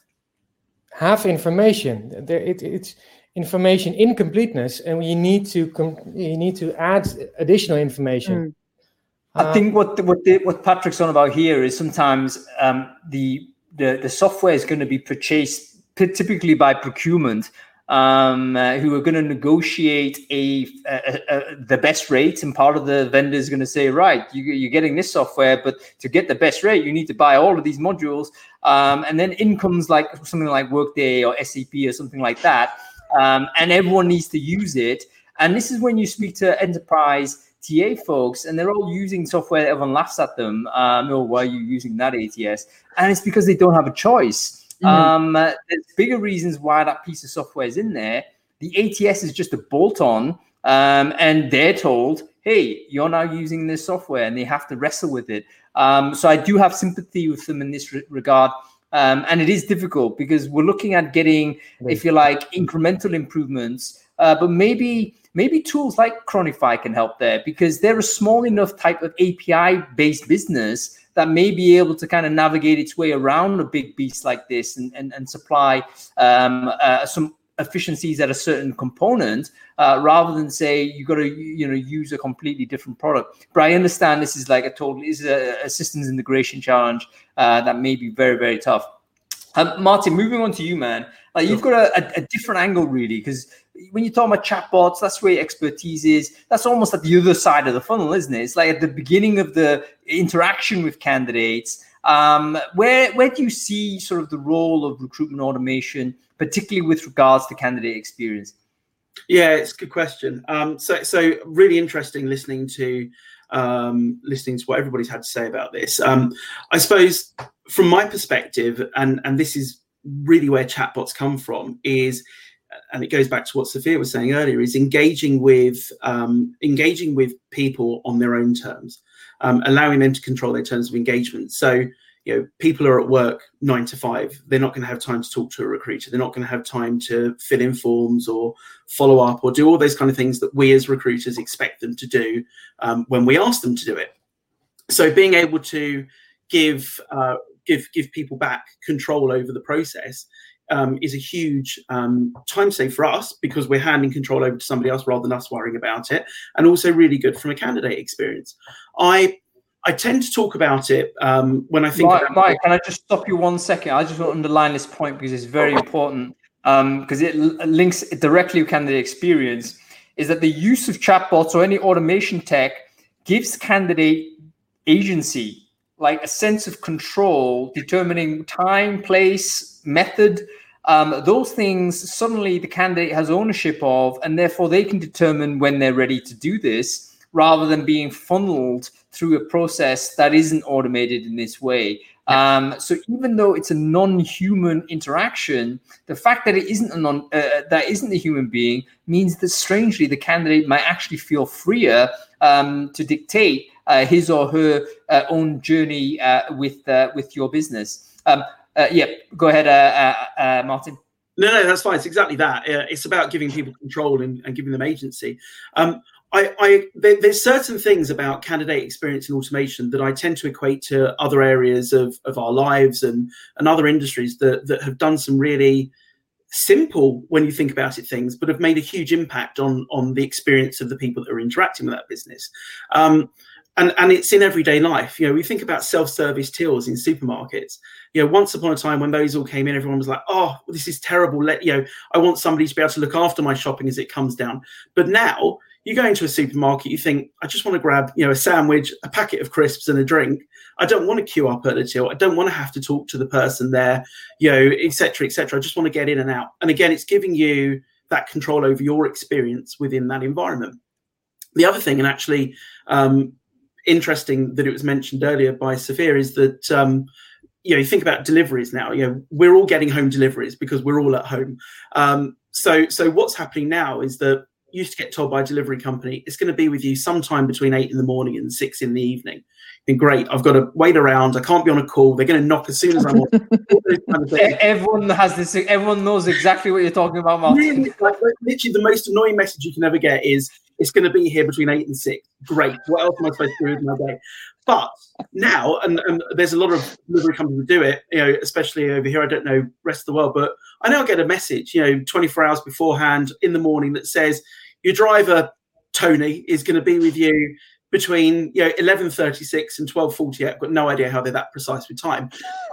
half information. There, it, it's information incompleteness, and you need to com- you need to add additional information. Mm. I um, think what the, what the, what Patrick's on about here is sometimes um, the, the the software is going to be purchased typically by procurement, um, uh, who are going to negotiate a, a, a the best rate, and part of the vendor is going to say, right, you, you're getting this software, but to get the best rate, you need to buy all of these modules, um, and then in comes like something like Workday or S A P or something like that. Um, and everyone needs to use it. And this is when you speak to enterprise T A folks, and they're all using software. Everyone laughs at them. Um, oh, why are you using that A T S? And it's because they don't have a choice. Mm-hmm. Um, uh, there's bigger reasons why that piece of software is in there. The A T S is just a bolt-on, um, and they're told, hey, you're now using this software, and they have to wrestle with it. Um, so I do have sympathy with them in this re- regard. Um, and it is difficult because we're looking at getting, if you like, incremental improvements, uh, but maybe maybe tools like Chronify can help there, because they're a small enough type of A P I-based business that may be able to kind of navigate its way around a big beast like this and, and, and supply um, uh, some efficiencies at a certain component, uh, rather than say you got to you know use a completely different product. But I understand this is like a total is a, a systems integration challenge uh, that may be very very tough. Um, Martin, moving on to you, man. Like you've got a, a, a different angle really, because when you talk about chatbots, that's where your expertise is. That's almost at the other side of the funnel, isn't it? It's like at the beginning of the interaction with candidates. Um, where where do you see sort of the role of recruitment automation, particularly with regards to candidate experience? Yeah, it's a good question. Um, so so really interesting listening to um, listening to what everybody's had to say about this. Um, I suppose from my perspective, and and this is really where chatbots come from, is, and it goes back to what Sophia was saying earlier, is engaging with um, engaging with people on their own terms, um, allowing them to control their terms of engagement. So, you know, people are at work nine to five. They're not going to have time to talk to a recruiter. They're not going to have time to fill in forms or follow up or do all those kind of things that we as recruiters expect them to do um, when we ask them to do it. So being able to give uh, give give people back control over the process um, is a huge um, time save for us because we're handing control over to somebody else rather than us worrying about it, and also really good from a candidate experience. I I tend to talk about it um, when I think Mike, about Mike, can I just stop you one second? I just want to underline this point because it's very important, because um, it l- links directly with candidate experience, is that the use of chatbots or any automation tech gives candidate agency, like a sense of control, determining time, place, method. Um, those things suddenly the candidate has ownership of, and therefore they can determine when they're ready to do this, rather than being funneled through a process that isn't automated in this way. Um, so even though it's a non-human interaction, the fact that it isn't a non, uh, that isn't a human being means that strangely the candidate might actually feel freer um, to dictate uh, his or her uh, own journey uh, with uh, with your business. Um, uh, yeah, go ahead, uh, uh, uh, Martin. No, no, that's fine. It's exactly that. Uh, it's about giving people control and, and giving them agency. Um, I, I there, there's certain things about candidate experience and automation that I tend to equate to other areas of, of our lives and, and other industries that, that have done some really simple, when you think about it, things, but have made a huge impact on, on the experience of the people that are interacting with that business. Um, And and it's in everyday life. You know, we think about self-service tills in supermarkets. You know, once upon a time when those all came in, everyone was like, oh, this is terrible. Let, you know, I want somebody to be able to look after my shopping as it comes down. But now you go into a supermarket, you think, I just want to grab, you know, a sandwich, a packet of crisps and a drink. I don't want to queue up at the till. I don't want to have to talk to the person there, you know, et cetera, et cetera. I just want to get in and out. And again, it's giving you that control over your experience within that environment. The other thing, and actually, um, interesting that it was mentioned earlier by Sophia, is that um, you know, you think about deliveries now. You know, we're all getting home deliveries because we're all at home. Um, so, so what's happening now is that you used to get told by a delivery company it's going to be with you sometime between eight in the morning and six in the evening. And great, I've got to wait around. I can't be on a call. They're going to knock as soon as I'm on. Kind of everyone has this. Everyone knows exactly what you're talking about, Martin. Really, like, literally, the most annoying message you can ever get is, it's going to be here between eight and six. Great. What else am I supposed to do with my day? But now, and, and there's a lot of delivery companies who do it, you know, especially over here. I don't know the rest of the world, but I now get a message, you know, twenty-four hours beforehand in the morning that says your driver, Tony, is going to be with you between, you know, eleven thirty-six and twelve forty-eight. I've got no idea how they're that precise with time.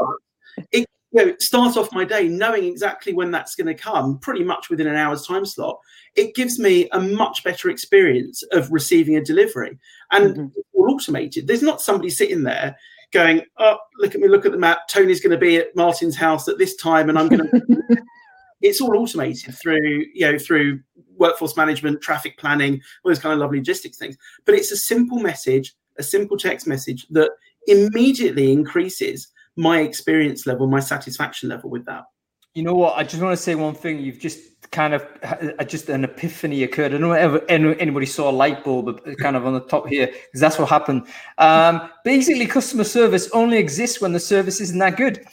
But it, you know, start off my day knowing exactly when that's going to come, pretty much within an hour's time slot. It gives me a much better experience of receiving a delivery, and mm-hmm. it's all automated. There's not somebody sitting there going, "Oh, look at me, look at the map. Tony's going to be at Martin's house at this time, and I'm going to." It's all automated through, you know, through workforce management, traffic planning, all those kind of lovely logistics things. But it's a simple message, a simple text message that immediately increases my experience level, my satisfaction level with that. You know what? I just want to say one thing. You've just kind of just an epiphany occurred. I don't know if ever anybody saw a light bulb kind of on the top here, because that's what happened. Um, basically, customer service only exists when the service isn't that good.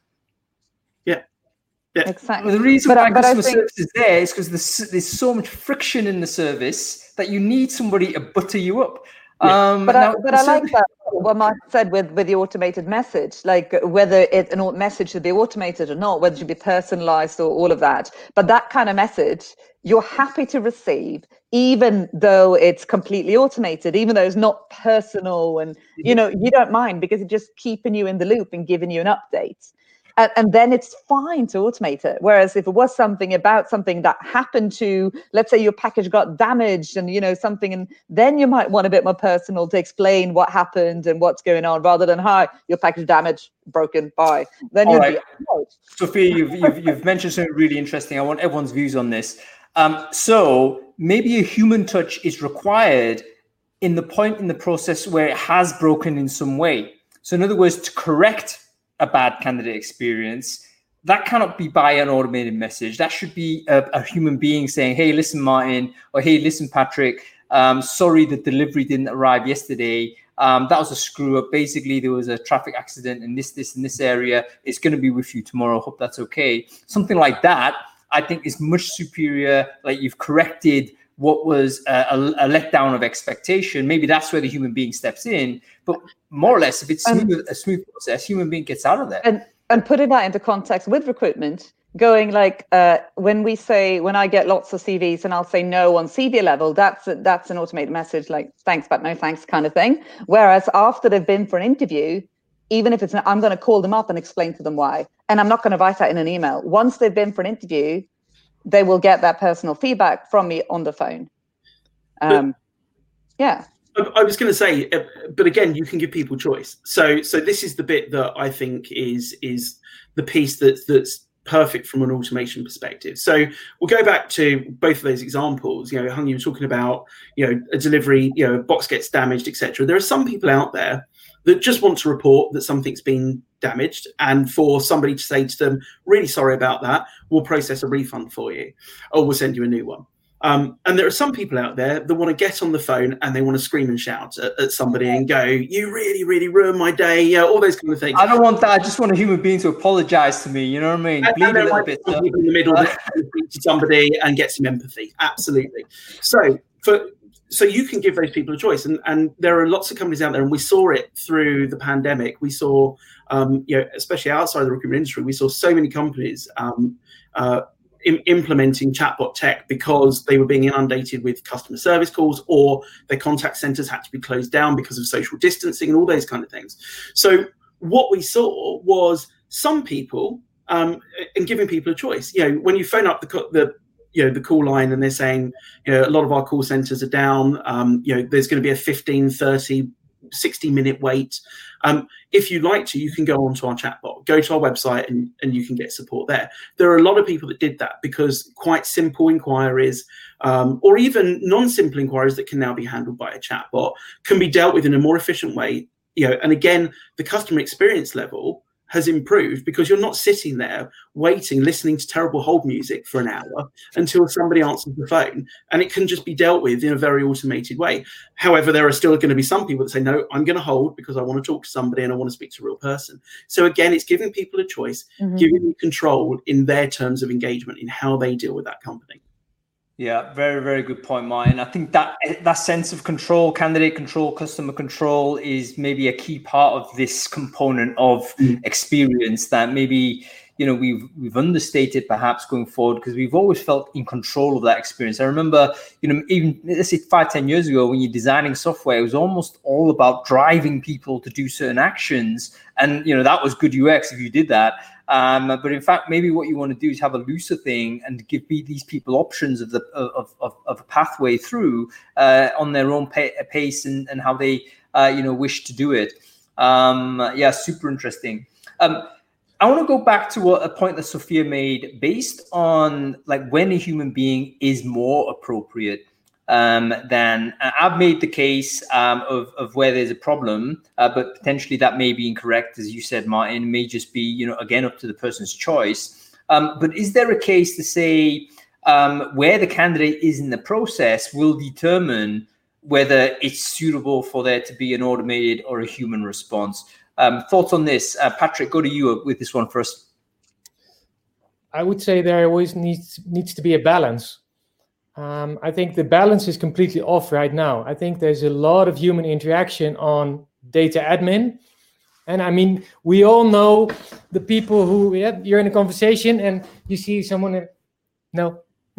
Yeah. Yeah. Exactly. Well, the reason but, why but customer think... service is there is because there's, there's so much friction in the service that you need somebody to butter you up. Yeah. Um, but now, I, but I like that, what Mark said with, with the automated message, like whether it, an message should be automated or not, whether it should be personalized or all of that. But that kind of message, you're happy to receive, even though it's completely automated, even though it's not personal, and, you know, you don't mind because it's just keeping you in the loop and giving you an update. And, and then it's fine to automate it. Whereas if it was something about something that happened to, let's say your package got damaged and, you know, something, and then you might want a bit more personal to explain what happened and what's going on, rather than, hi, your package damaged, broken, bye. Then All you'd right. be, oh. Sophia, you've, you've, you've mentioned something really interesting. I want everyone's views on this. Um, so maybe a human touch is required in the point in the process where it has broken in some way. So in other words, to correct a bad candidate experience, that cannot be by an automated message. That should be a, a human being saying, hey, listen, Martin, or hey, listen, Patrick, um, sorry, the delivery didn't arrive yesterday. Um, that was a screw up. Basically, there was a traffic accident in this, this, and this area. It's going to be with you tomorrow. Hope that's okay. Something like that, I think, is much superior. Like, you've corrected what was a, a, a letdown of expectation. Maybe that's where the human being steps in. But more or less, if it's smooth, um, a smooth process, human being gets out of there. And and putting that into context with recruitment, going like uh, when we say, when I get lots of C Vs and I'll say no on C V level, that's a, that's an automated message like thanks but no thanks kind of thing. Whereas after they've been for an interview, even if it's an, I'm going to call them up and explain to them why, and I'm not going to write that in an email. Once they've been for an interview, they will get that personal feedback from me on the phone. Um, but, yeah. I was going to say, but again, you can give people choice. So, so this is the bit that I think is is the piece that's that's perfect from an automation perspective. So we'll go back to both of those examples. You know, Hung, you were talking about, you know, a delivery, you know, a box gets damaged, et cetera. There are some people out there that just want to report that something's been damaged, and for somebody to say to them, really sorry about that, we'll process a refund for you, or we'll send you a new one. Um, and there are some people out there that want to get on the phone and they want to scream and shout at, at somebody and go, you really, really ruined my day, you know, all those kind of things. I don't want that. I just want a human being to apologize to me. You know what I mean? And, Bleed and a little bit. In the middle uh, to somebody and get some empathy. Absolutely. So for so you can give those people a choice. And, and there are lots of companies out there, and we saw it through the pandemic. We saw, um, you know, especially outside the recruitment industry, we saw so many companies um, uh, implementing chatbot tech because they were being inundated with customer service calls, or their contact centers had to be closed down because of social distancing and all those kind of things. So what we saw was some people, um, and giving people a choice. You know, when you phone up the the you know the call line and they're saying, you know, a lot of our call centers are down. Um, you know, there's going to be a fifteen, thirty, sixty minute wait. Um, if you'd like to, you can go onto our chatbot, go to our website, and, and you can get support there. There are a lot of people that did that because quite simple inquiries, um, or even non-simple inquiries that can now be handled by a chatbot, can be dealt with in a more efficient way. You know, and again, the customer experience level has improved because you're not sitting there waiting, listening to terrible hold music for an hour until somebody answers the phone, and it can just be dealt with in a very automated way. However, there are still going to be some people that say, no, I'm going to hold because I want to talk to somebody and I want to speak to a real person. So again, it's giving people a choice, mm-hmm. giving them control in their terms of engagement, in how they deal with that company. Yeah, very, very good point, Martin. I think that that sense of control, candidate control, customer control is maybe a key part of this component of mm. experience that maybe, you know, we've we've understated perhaps going forward, because we've always felt in control of that experience. I remember, you know, even let's say five, ten years ago, when you're designing software, it was almost all about driving people to do certain actions. And, you know, that was good U X if you did that. Um, but in fact, maybe what you want to do is have a looser thing and give these people options of the of of, of a pathway through uh, on their own pay, pace and, and how they uh, you know wish to do it. Um, yeah, super interesting. Um, I want to go back to what, a point that Sophia made based on like when a human being is more appropriate. Um, then I've made the case um, of, of where there's a problem, uh, but potentially that may be incorrect, as you said, Martin. It may just be, you know, again, up to the person's choice. Um, but is there a case to say um, where the candidate is in the process will determine whether it's suitable for there to be an automated or a human response? Um, thoughts on this? Uh, Patrick, go to you with this one first. I would say there always needs needs to be a balance. Um, I think the balance is completely off right now. I think there's a lot of human interaction on data admin. And I mean, we all know the people who, yeah, you're in a conversation and you see someone, in, no.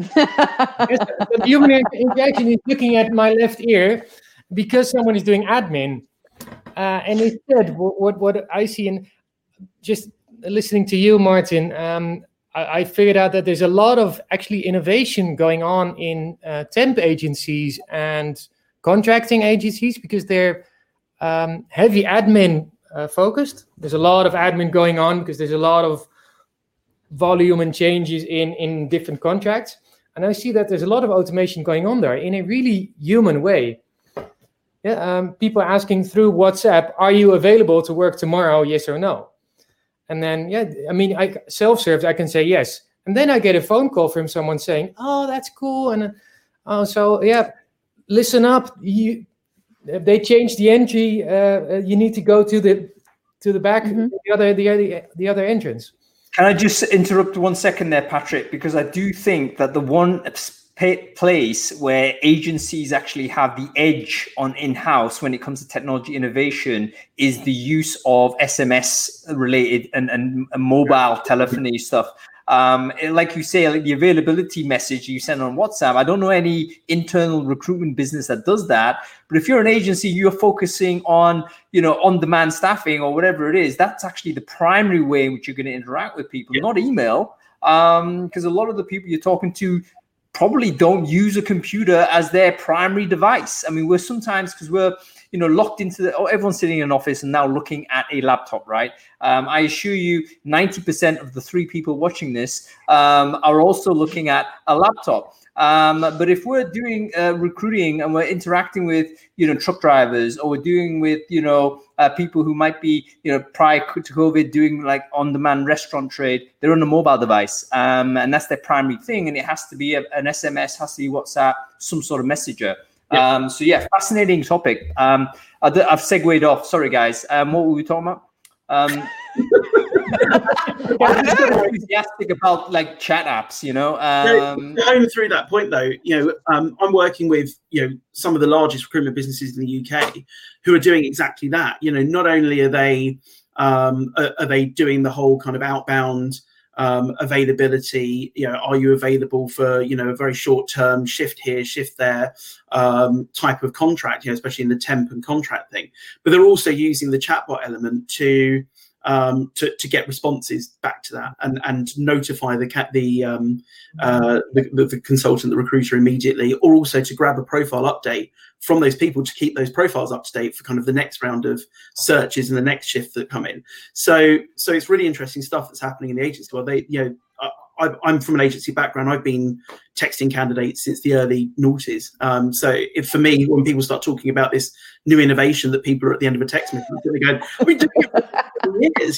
The human interaction is looking at my left ear because someone is doing admin. Uh, and instead, what, what, what I see in just listening to you, Martin, um, I figured out that there's a lot of actually innovation going on in uh, temp agencies and contracting agencies because they're um, heavy admin uh, focused. There's a lot of admin going on because there's a lot of volume and changes in, in different contracts. And I see that there's a lot of automation going on there in a really human way. Yeah, um, people asking through WhatsApp, are you available to work tomorrow? Yes or no? And then, yeah, I mean, I self-serve, I can say yes. And then I get a phone call from someone saying, oh, that's cool. And oh, so, yeah, listen up. You, they changed the entry. Uh, you need to go to the to the back, mm-hmm. the other the other the other entrance. Can I just interrupt one second there, Patrick? Because I do think that the one place where agencies actually have the edge on in-house when it comes to technology innovation is the use of S M S related and, and, and mobile telephony stuff. Um, and like you say, like the availability message you send on WhatsApp, I don't know any internal recruitment business that does that. But if you're an agency, you're focusing on, you know, on-demand staffing or whatever it is, that's actually the primary way in which you're going to interact with people, yeah. not email. Um, because a lot of the people you're talking to probably don't use a computer as their primary device. I mean, we're sometimes, because we're, you know, locked into the, oh, everyone's sitting in an office and now looking at a laptop, right? Um, I assure you ninety percent of the three people watching this um, are also looking at a laptop. Um, but if we're doing uh, recruiting and we're interacting with, you know, truck drivers, or we're doing with, you know, uh, people who might be, you know, prior to COVID doing like on-demand restaurant trade, they're on a mobile device, um, and that's their primary thing. And it has to be a, an S M S, has to be WhatsApp, some sort of messenger. Yeah. Um, so yeah, fascinating topic. Um, I've segued off. Sorry, guys. Um, what were we talking about? Um, I'm just enthusiastic about like chat apps, you know. Um, Going through that point, though, you know, um, I'm working with you know some of the largest recruitment businesses in the U K who are doing exactly that. You know, not only are they um, are, are they doing the whole kind of outbound um, availability. You know, are you available for you know a very short term shift here, shift there um, type of contract? You know, especially in the temp and contract thing. But they're also using the chatbot element to. Um, to, to get responses back to that and, and notify the cat the, um, uh, the, the the consultant, the recruiter immediately, or also to grab a profile update from those people to keep those profiles up to date for kind of the next round of searches and the next shift that come in. So so it's really interesting stuff that's happening in the agency. Well, they you know. I, I'm from an agency background. I've been texting candidates since the early noughties. Um, so if, for me, when people start talking about this new innovation that people are at the end of a text message, they're going, "We do it for years."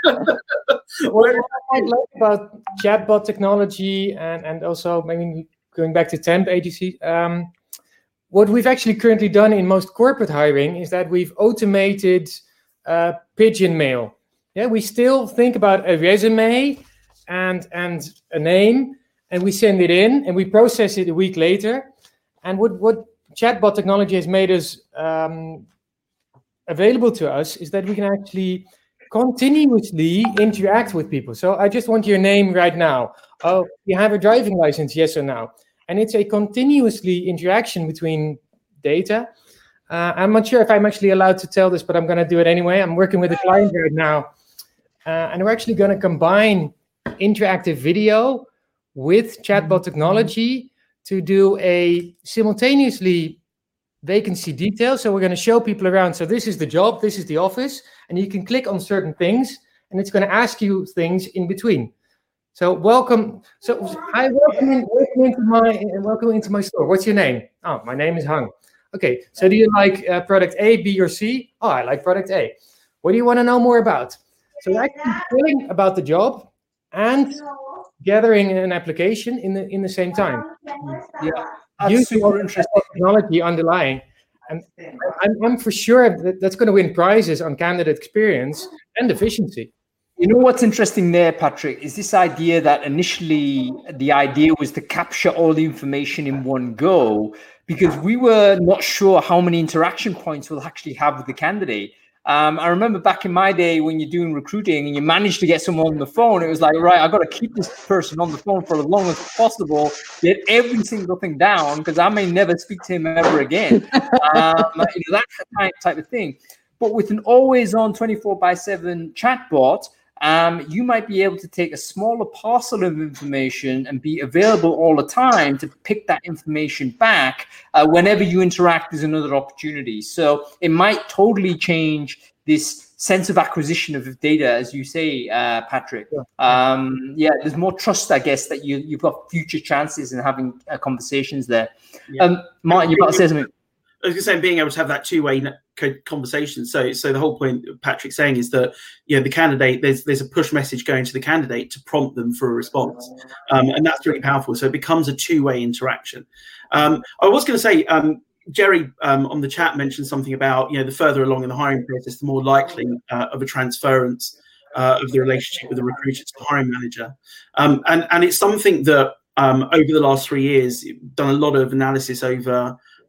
Yeah. What I like about chatbot technology and, and also maybe going back to temp agency, um, what we've actually currently done in most corporate hiring is that we've automated uh, pigeon mail. Yeah, we still think about a resume and and a name, and we send it in and we process it a week later. And what what chatbot technology has made us um, available to us is that we can actually continuously interact with people. So I just want your name right now. Oh, you have a driving license, yes or no? And it's a continuously interaction between data. Uh, I'm not sure if I'm actually allowed to tell this, but I'm going to do it anyway. I'm working with a client right now, uh, and we're actually going to combine interactive video with chatbot technology to do a simultaneously vacancy detail. So we're going to show people around. So this is the job, this is the office, and you can click on certain things, and it's going to ask you things in between. So welcome. So hi, welcome, in, welcome into my welcome into my store. What's your name? Oh, my name is Hung. Okay. So do you like uh, product A, B, or C? Oh, I like product A. What do you want to know more about? So we're actually telling about the job and gathering an application in the in the same time. Yeah, that's super interesting technology underlying, and I'm, I'm for sure that that's going to win prizes on candidate experience and efficiency. You know what's interesting there, Patrick, is this idea that initially the idea was to capture all the information in one go, because we were not sure how many interaction points we'll actually have with the candidate. Um, I remember back in my day when you're doing recruiting and you managed to get someone on the phone, it was like, right, I've got to keep this person on the phone for as long as possible, get every single thing down, because I may never speak to him ever again. um, you know, that's the type, type of thing. But with an always-on twenty-four by seven chatbot, um, you might be able to take a smaller parcel of information and be available all the time to pick that information back uh, whenever you interact with another opportunity. So it might totally change this sense of acquisition of data, as you say, uh, Patrick. Yeah. Um, yeah, there's more trust, I guess, that you, you've got future chances in having uh, conversations there. Yeah. Um, Martin, you've got to say something. I was going to say, being able to have that two-way conversation. So, so the whole point of Patrick saying is that, you know, the candidate, there's there's a push message going to the candidate to prompt them for a response, um, and that's really powerful. So it becomes a two-way interaction. Um, I was going to say, um, Jerry um, on the chat mentioned something about, you know, the further along in the hiring process, the more likely uh, of a transference uh, of the relationship with the recruiter to the hiring manager, um, and and it's something that um, over the last three years, done a lot of analysis over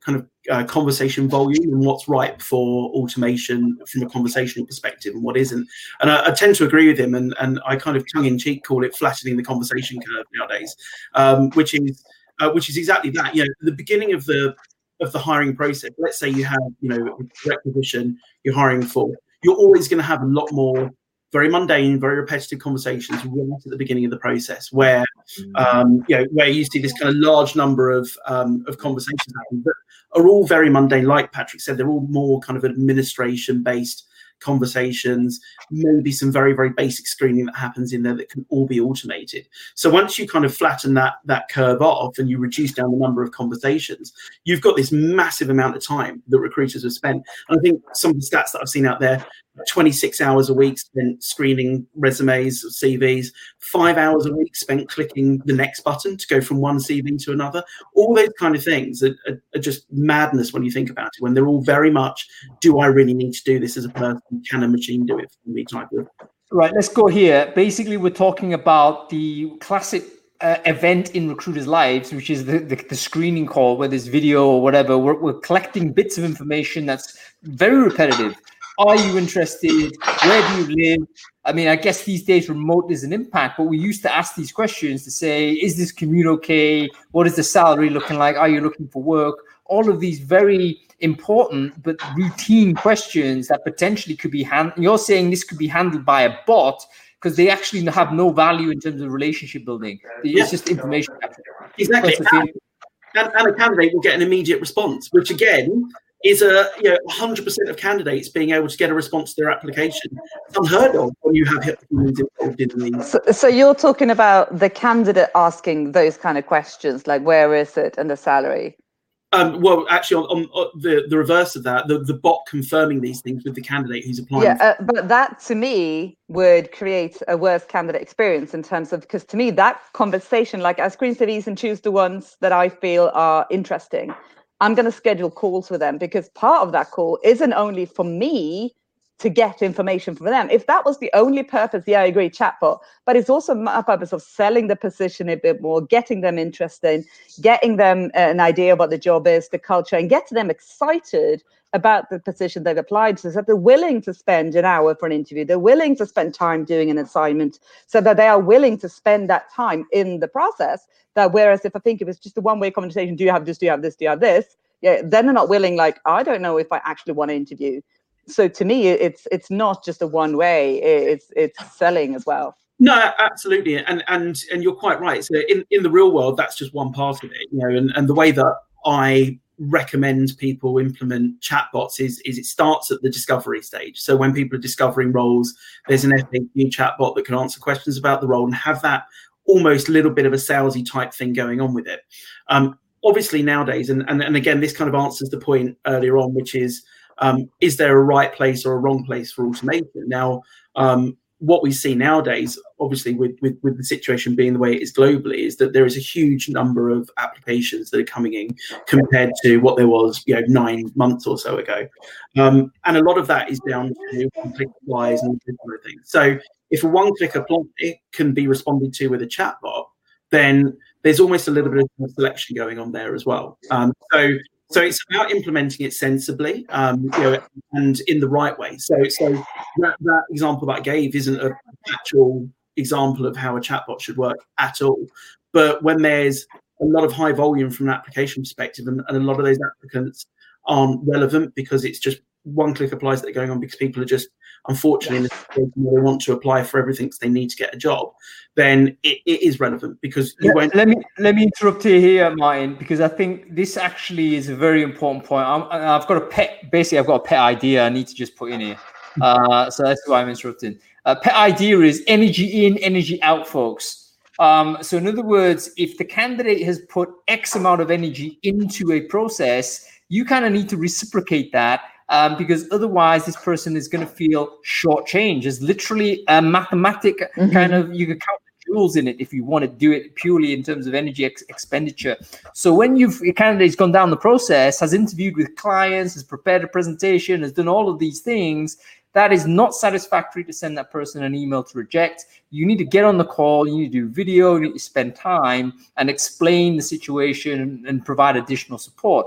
kind of uh, conversation volume and what's ripe for automation from a conversational perspective and what isn't. And I, I tend to agree with him, and, and I kind of tongue-in-cheek call it flattening the conversation curve nowadays, um, which is uh, which is exactly that. You know, at the beginning of the of the hiring process, let's say you have, you know, a requisition you're hiring for, you're always going to have a lot more very mundane, very repetitive conversations right at the beginning of the process, where um, you know, where you see this kind of large number of um, of conversations happening that are all very mundane. Like Patrick said, they're all more kind of administration based conversations, maybe some very, very basic screening that happens in there that can all be automated. So once you kind of flatten that that curve off and you reduce down the number of conversations, you've got this massive amount of time that recruiters have spent. And I think some of the stats that I've seen out there, twenty-six hours a week spent screening resumes, C Vs, five hours a week spent clicking the next button to go from one C V to another. All those kind of things are, are, are just madness when you think about it, when they're all very much, do I really need to do this as a person? Can a machine do it for me type of. Right, let's go here. Basically, we're talking about the classic uh, event in recruiters' lives, which is the, the, the screening call, where there's video or whatever. We're, we're collecting bits of information that's very repetitive. Are you interested? Where do you live? I mean, I guess these days remote is an impact, but we used to ask these questions to say, is this commute okay? What is the salary looking like? Are you looking for work? All of these very important but routine questions that potentially could be handled. You're saying this could be handled by a bot because they actually have no value in terms of relationship building. It's yeah. just information capture. Exactly. And, and, and a candidate will get an immediate response, which again, is a you know one hundred percent of candidates being able to get a response to their application. It's unheard of when you have humans involved in these. So, so you're talking about the candidate asking those kind of questions, like where is it and the salary? Um, well, actually, on, on, on the the reverse of that, the, the bot confirming these things with the candidate who's applying. Yeah, uh, but that to me would create a worse candidate experience in terms of, because to me that conversation, like I screen C Vs and choose the ones that I feel are interesting. I'm going to schedule calls with them because part of that call isn't only for me to get information from them. If that was the only purpose, yeah, I agree, chatbot, but it's also my purpose of selling the position a bit more, getting them interested, getting them an idea of what the job is, the culture, and getting them excited about the position they've applied to, so that they're willing to spend an hour for an interview. They're willing to spend time doing an assignment, so that they are willing to spend that time in the process. That whereas if I think if it's just a one-way conversation, do you have this, do you have this, do you have this? Yeah, then they're not willing, like, I don't know if I actually want to interview. So to me, it's it's not just a one way, it's it's selling as well. No, absolutely. And and and you're quite right. So in, in the real world, that's just one part of it, you know, and, and the way that I recommend people implement chatbots is, is it starts at the discovery stage. So when people are discovering roles, there's an F A Q chatbot that can answer questions about the role and have that almost little bit of a salesy type thing going on with it. Um, obviously nowadays, and, and, and again, this kind of answers the point earlier on, which is, um, is there a right place or a wrong place for automation? Now, um, what we see nowadays, obviously with, with, with the situation being the way it is globally, is that there is a huge number of applications that are coming in compared to what there was, you know, nine months or so ago. Um, and a lot of that is down to one-click applies and this kind of thing. So if a one-click apply can be responded to with a chatbot, then there's almost a little bit of selection going on there as well. Um, so So it's about implementing it sensibly, um, you know, and in the right way. So, so that, that example that I gave isn't an actual example of how a chatbot should work at all. But when there's a lot of high volume from an application perspective, and, and a lot of those applicants aren't relevant because it's just one-click applies that are going on because people are just, unfortunately, in a situation where they want to apply for everything so they need to get a job, then it, it is relevant because you let, won't. Let me let me interrupt you here, Martin, because I think this actually is a very important point. I'm, I've got a pet, basically, I've got a pet idea I need to just put in here. Uh, so that's why I'm interrupting. Uh, pet idea is energy in, energy out, folks. Um, so in other words, if the candidate has put X amount of energy into a process, you kind of need to reciprocate that. Um, because otherwise this person is going to feel shortchanged. It's literally a mathematic mm-hmm. kind of, you can count the joules in it if you want to do it purely in terms of energy ex- expenditure. So when you've, your candidate's gone down the process, has interviewed with clients, has prepared a presentation, has done all of these things, that is not satisfactory to send that person an email to reject. You need to get on the call, you need to do video, you need to spend time and explain the situation and, and provide additional support.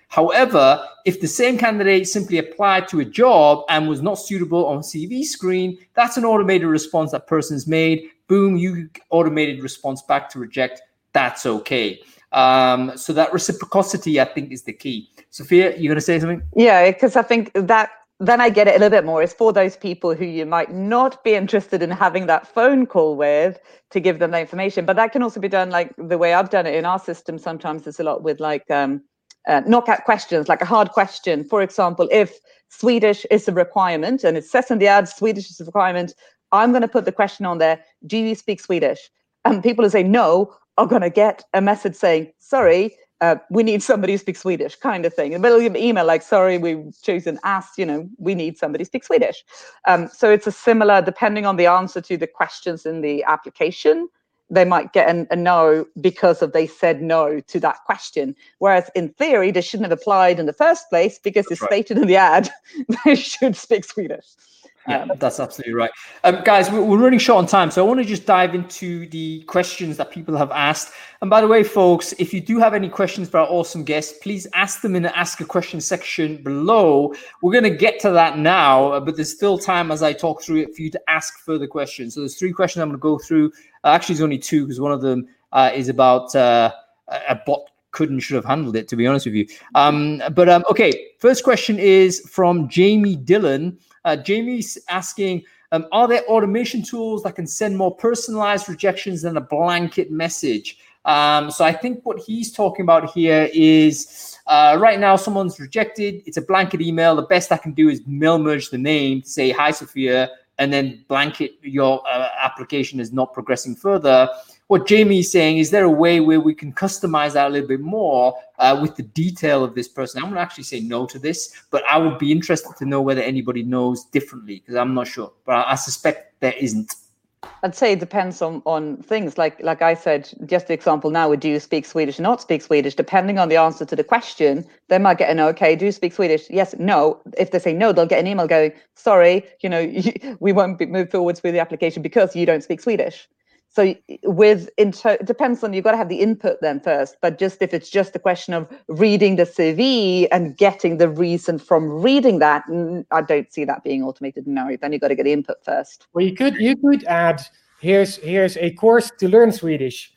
However, if the same candidate simply applied to a job and was not suitable on C V screen, that's an automated response that person's made. Boom, you automated response back to reject. That's okay. Um, so that reciprocity, I think, is the key. Sophia, you're going to say something? Yeah, because I think that then I get it a little bit more. It's for those people who you might not be interested in having that phone call with to give them the information. But that can also be done like the way I've done it in our system. Sometimes there's a lot with like um, uh, knockout questions, like a hard question. For example, if Swedish is a requirement and it says in the ad, Swedish is a requirement, I'm going to put the question on there, do you speak Swedish? And people who say no are going to get a message saying, sorry, Uh, we need somebody who speaks Swedish, kind of thing. And they'll give an email like, sorry, we've chosen as, you know, we need somebody who speaks Swedish. Um, so it's a similar, depending on the answer to the questions in the application, they might get an, a no because of they said no to that question. Whereas in theory, they shouldn't have applied in the first place because That's it's right. stated in the ad they should speak Swedish. Yeah, that's absolutely right. Um, guys, we're running short on time, so I want to just dive into the questions that people have asked. And by the way, folks, if you do have any questions for our awesome guests, please ask them in the Ask a Question section below. We're going to get to that now, but there's still time as I talk through it for you to ask further questions. So there's three questions I'm going to go through. Uh, actually, there's only two because one of them uh, is about uh, a bot could and should have handled it, to be honest with you. Um, but um, okay, first question is from Jamie Dillon. Uh, Jamie's asking, um, are there automation tools that can send more personalized rejections than a blanket message? Um, so I think what he's talking about here is uh, right now someone's rejected. It's a blanket email. The best I can do is mail merge the name, say, hi, Sophia, and then blanket your uh, application is not progressing further. What Jamie is saying, is there a way where we can customize that a little bit more uh, with the detail of this person? I'm going to actually say no to this, but I would be interested to know whether anybody knows differently because I'm not sure, but I, I suspect there isn't. I'd say it depends on, on things. Like like I said, just the example now with do you speak Swedish or not speak Swedish, depending on the answer to the question, they might get an okay, do you speak Swedish? Yes, no. If they say no, they'll get an email going, sorry, you know, we won't be move forwards with the application because you don't speak Swedish. So with inter- it depends on, you've got to have the input then first, but just if it's just a question of reading the C V and getting the reason from reading that, I don't see that being automated. No, then you've got to get the input first. Well, you could you could add, here's here's a course to learn Swedish.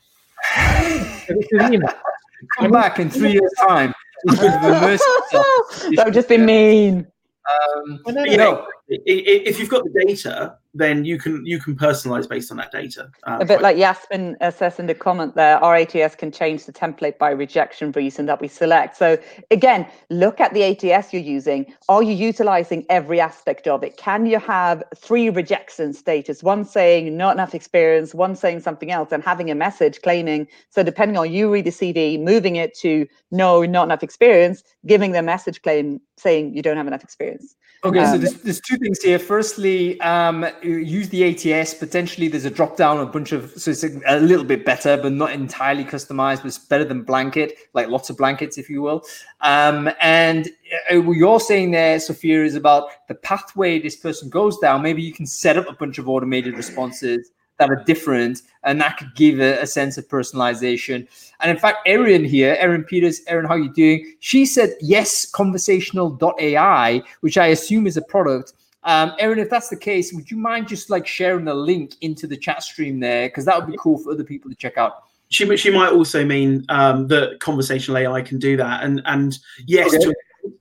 Come back in three years' time. That would just be mean. Um, well, no, no, no. If you've got the data, then you can you can personalize based on that data. Um, a bit like Yasmin uh, says in the comment there, our A T S can change the template by rejection reason that we select. So again, look at the A T S you're using. Are you utilizing every aspect of it? Can you have three rejection status, one saying not enough experience, one saying something else, and having a message claiming, so depending on you read the C V, moving it to no, not enough experience, giving the message claim saying you don't have enough experience. Okay, um, so there's, there's two things here. Firstly, um, use the A T S. Potentially, there's a drop down, a bunch of, so it's a, a little bit better, but not entirely customized, but it's better than blanket, like lots of blankets, if you will. Um, and uh, what you're saying there, Sophia, is about the pathway this person goes down. Maybe you can set up a bunch of automated responses that are different, and that could give a, a sense of personalization. And in fact, Erin here, Erin Peters, Erin, how are you doing? She said, yes, conversational dot A I, which I assume is a product. Um, Erin, if that's the case, would you mind just like sharing the link into the chat stream there? Because that would be cool for other people to check out. She, she might also mean um, that conversational A I can do that. And, and yes, okay. to,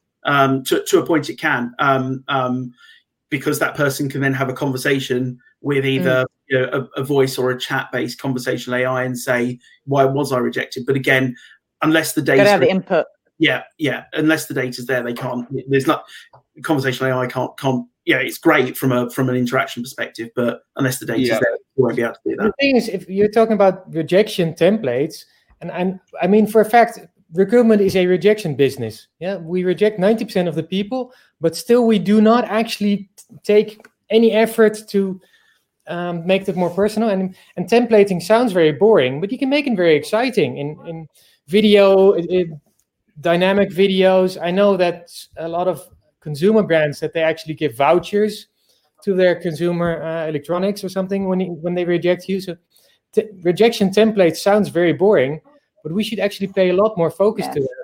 um, to, to a point it can, um, um, because that person can then have a conversation with either mm. you know, a, a voice or a chat-based conversational A I and say, why was I rejected? But again, unless the data... Gotta have the input. Yeah, yeah. Unless the data's there, they can't... There's not... Conversational A I can't... can't yeah, it's great from a from an interaction perspective, but unless the data's yeah. there, you won't be able to do that. The thing is, if you're talking about rejection templates, and, and I mean, for a fact, recruitment is a rejection business. Yeah, we reject ninety percent of the people, but still we do not actually take any effort to um, make it more personal. And, and templating sounds very boring, but you can make it very exciting in, in video, in dynamic videos. I know that a lot of consumer brands that they actually give vouchers to their consumer uh, electronics or something when you, when they reject you. So t- rejection templates sounds very boring, but we should actually pay a lot more focus yes. to that.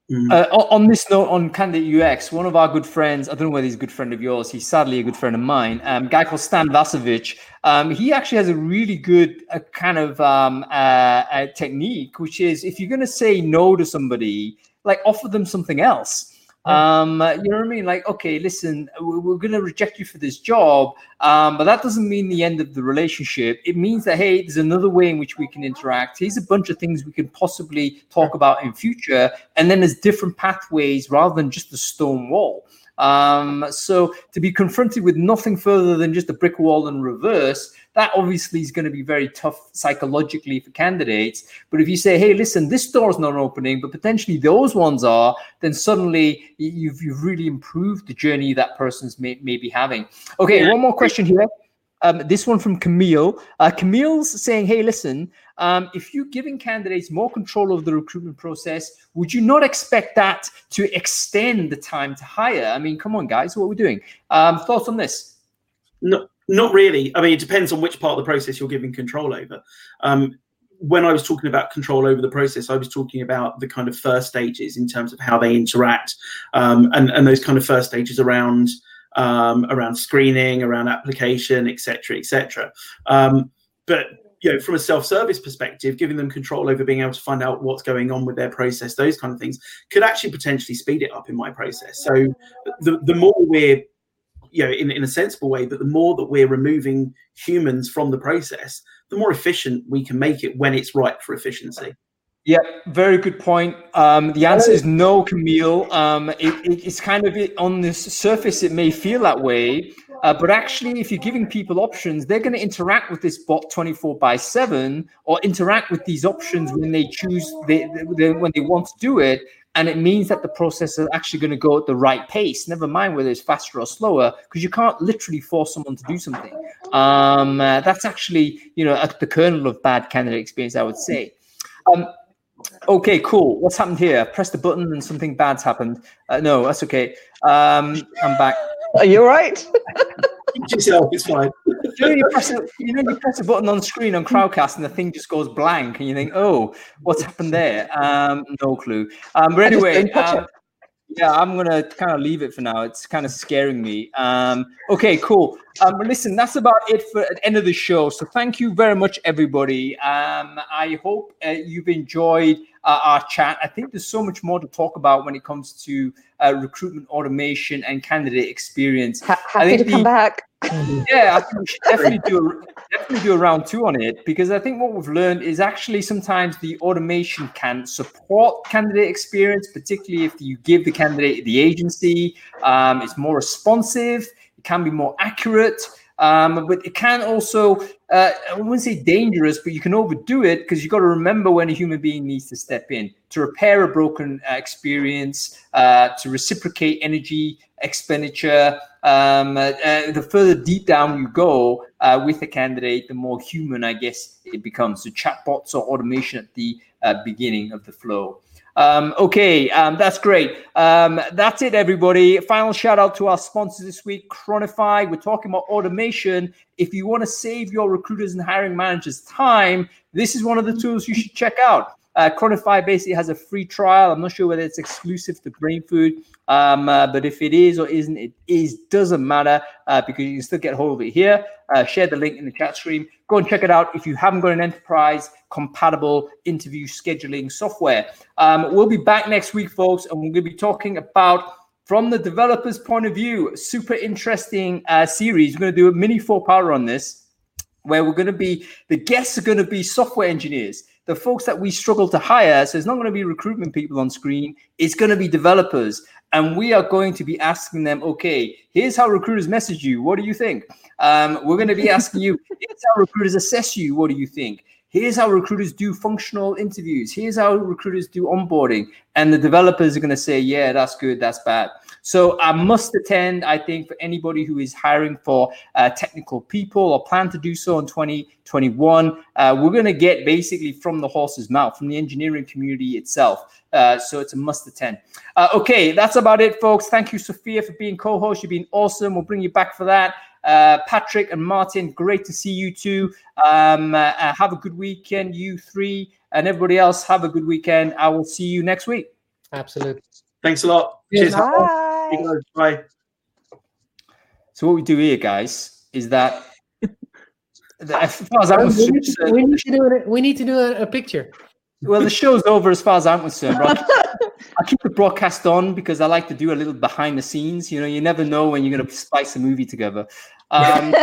Mm. Uh, on this note, on Candidate U X, one of our good friends, I don't know whether he's a good friend of yours, he's sadly a good friend of mine, um, a guy called Stan Vasovich, um, he actually has a really good uh, kind of um, uh, uh, technique, which is if you're going to say no to somebody, like offer them something else. Um, you know what I mean? Like, okay, listen, we're going to reject you for this job, um, but that doesn't mean the end of the relationship. It means that, hey, there's another way in which we can interact. Here's a bunch of things we can possibly talk about in future. And then there's different pathways rather than just a stone wall. Um, so to be confronted with nothing further than just a brick wall in reverse, that obviously is going to be very tough psychologically for candidates. But if you say, hey, listen, this door's not opening, but potentially those ones are, then suddenly you've you've really improved the journey that person's may, may be having. Okay, yeah. One more question here. Um, this one from Camille. Uh, Camille's saying, hey, listen, um, if you're giving candidates more control over the recruitment process, would you not expect that to extend the time to hire? I mean, come on, guys, what are we doing? Um, thoughts on this? No, not really. I mean, it depends on which part of the process you're giving control over. Um, when I was talking about control over the process, I was talking about the kind of first stages in terms of how they interact, um, and, and those kind of first stages around um, around screening, around application, et cetera, et cetera. Um, but you know, from a self-service perspective, giving them control over being able to find out what's going on with their process, those kind of things, could actually potentially speed it up in my process. So the the more we're you know, in, in a sensible way, but the more that we're removing humans from the process, the more efficient we can make it when it's right for efficiency. Yeah, very good point. Um, the answer is no, Camille. Um, it, it, it's kind of it, on the surface, it may feel that way, uh, but actually, if you're giving people options, they're going to interact with this bot twenty-four by seven, or interact with these options when they choose, they, they, when they want to do it. And it means that the process is actually going to go at the right pace, never mind whether it's faster or slower, because you can't literally force someone to do something. Um, uh, that's actually, you know, at the kernel of bad candidate experience, I would say. Um, okay, cool. What's happened here? Press the button and something bad's happened. Uh, no, that's okay. Um, I'm back. Are you all right? Yourself, it's fine. You know, you press, a, you know, you press a button on screen on Crowdcast and the thing just goes blank, and you think, "Oh, what's happened there?" Um, no clue. Um, but anyway, um, yeah, I'm gonna kind of leave it for now. It's kind of scaring me. Um, okay, cool. Um, but listen, that's about it for the end of the show. So thank you very much, everybody. Um, I hope uh, you've enjoyed uh, our chat. I think there's so much more to talk about when it comes to uh, recruitment automation and candidate experience. Ha- happy to the, come back. Yeah, I think we should definitely do a, definitely do a round two on it, because I think what we've learned is actually sometimes the automation can support candidate experience, particularly if you give the candidate the agency. Um, it's more responsive. It can be more accurate, um, but it can also, uh, I wouldn't say dangerous, but you can overdo it, because you've got to remember when a human being needs to step in to repair a broken uh, experience, uh, to reciprocate energy expenditure. Um, uh, uh, the further deep down you go uh, with the candidate, the more human, I guess, it becomes. So chatbots or automation at the uh, beginning of the flow. Um, okay, um, that's great. Um, that's it, everybody. Final shout out to our sponsors this week, Chronify. We're talking about automation. If you want to save your recruiters and hiring managers time, this is one of the tools you should check out. Uh, Chronify basically has a free trial. I'm not sure whether it's exclusive to Brain Food, um, uh, but if it is or isn't, it is doesn't matter uh, because you can still get hold of it here. Uh, share the link in the chat stream. Go and check it out if you haven't got an enterprise compatible interview scheduling software. Um, we'll be back next week, folks, and we're going to be talking about, from the developer's point of view, super interesting uh, series. We're going to do a mini four-parter on this, where we're going to be, the guests are going to be software engineers, the folks that we struggle to hire. So it's not going to be recruitment people on screen. It's going to be developers. And we are going to be asking them, okay, here's how recruiters message you. What do you think? Um, we're going to be asking you, here's how recruiters assess you. What do you think? Here's how recruiters do functional interviews. Here's how recruiters do onboarding. And the developers are going to say, yeah, that's good, that's bad. So I must attend, I think, for anybody who is hiring for uh, technical people or plan to do so in twenty twenty-one. Uh, we're going to get basically from the horse's mouth, from the engineering community itself. Uh, so it's a must attend. Uh, okay, that's about it, folks. Thank you, Sophia, for being co-host. You've been awesome. We'll bring you back for that. Uh, Patrick and Martin, great to see you too. Um, uh, have a good weekend, you three, and everybody else, have a good weekend. I will see you next week. Absolutely. Thanks a lot. Cheers. Cheers. Bye. Bye. So what we do here, guys, is that, that as far as I'm we, need to, concerned, we need to do a, we need to do a, a picture. well, the show's over as far as I'm concerned. But I'll keep, I'll keep the broadcast on because I like to do a little behind the scenes. You know, you never know when you're going to spice a movie together. Um,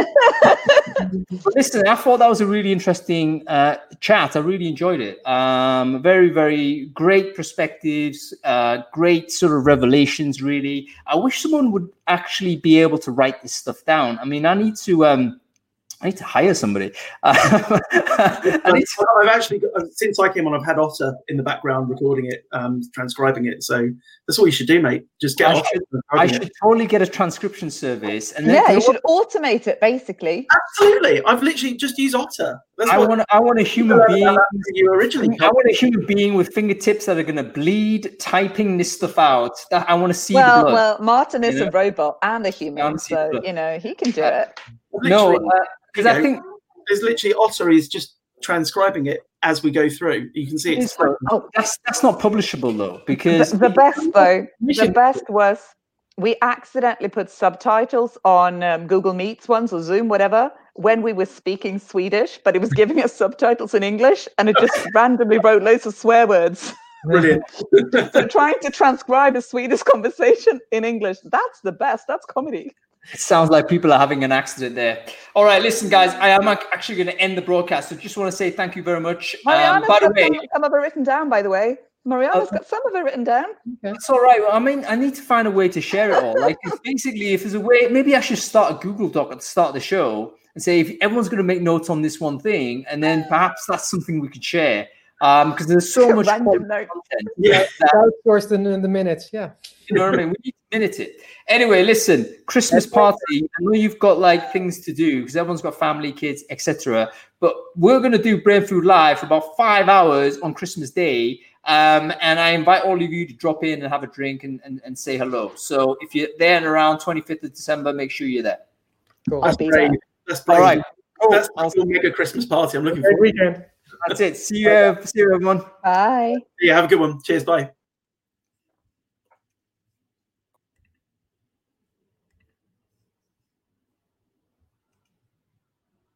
but listen, I thought that was a really interesting uh, chat. I really enjoyed it. Um, very, very great perspectives, uh, great sort of revelations, really. I wish someone would actually be able to write this stuff down. I mean, I need to... Um, I need to hire somebody. Uh, I need to- I've actually, got, since I came on, I've had Otter in the background recording it, um, transcribing it. So that's what you should do, mate. Just get I Otter. should, I should it. totally get a transcription service. And then Yeah, you should automate it, basically. Absolutely. I've literally just used Otter. That's I what want. I want a human being. you originally. I want a human being with fingertips that are going to bleed, typing this stuff out. That I want to see Well, the blood. well, Martin is you know? a robot and a I human, wanna see the so blood. you know he can do Uh, it. no, Literally, because you I know, think there's literally Otter is just transcribing it as we go through. You can see it's. it's- Oh, that's that's not publishable though, because the, the best though, We the should- best was we accidentally put subtitles on um, Google Meets ones or Zoom, whatever, when we were speaking Swedish, but it was giving us subtitles in English, and it just randomly wrote loads of swear words. Brilliant. So trying to transcribe a Swedish conversation in English, that's the best. That's comedy. it sounds like people are having an accident there. All right, listen, guys, I am ac- actually going to end the broadcast. So just want to say thank you very much. Um, Mariana's by the got way, some, some of it written down, by the way. Mariana's Oh. got some of it written down. it's all right. I mean, I need to find a way to share it all. Like, it's basically, if there's a way, maybe I should start a Google Doc at the start of the show and say, if everyone's going to make notes on this one thing, and then perhaps that's something we could share. Um, because there's so much Random quality note. content. Yeah. that- Outsourced in, in the minutes. Yeah. You know what I mean? We need to minute it. Anyway, listen, Christmas party. I know you've got like things to do because everyone's got family, kids, et cetera. But we're going to do Brain Food Live for about five hours on Christmas Day. Um, and I invite all of you to drop in and have a drink and, and, and say hello. So if you're there and around twenty-fifth of December, make sure you're there. Cool. That's be great. there. That's All right. brilliant. That's I'll- a mega Christmas party. I'm looking Great forward. weekend. That's it. See you, uh, see you everyone. Bye. Yeah, have a good one. Cheers. Bye.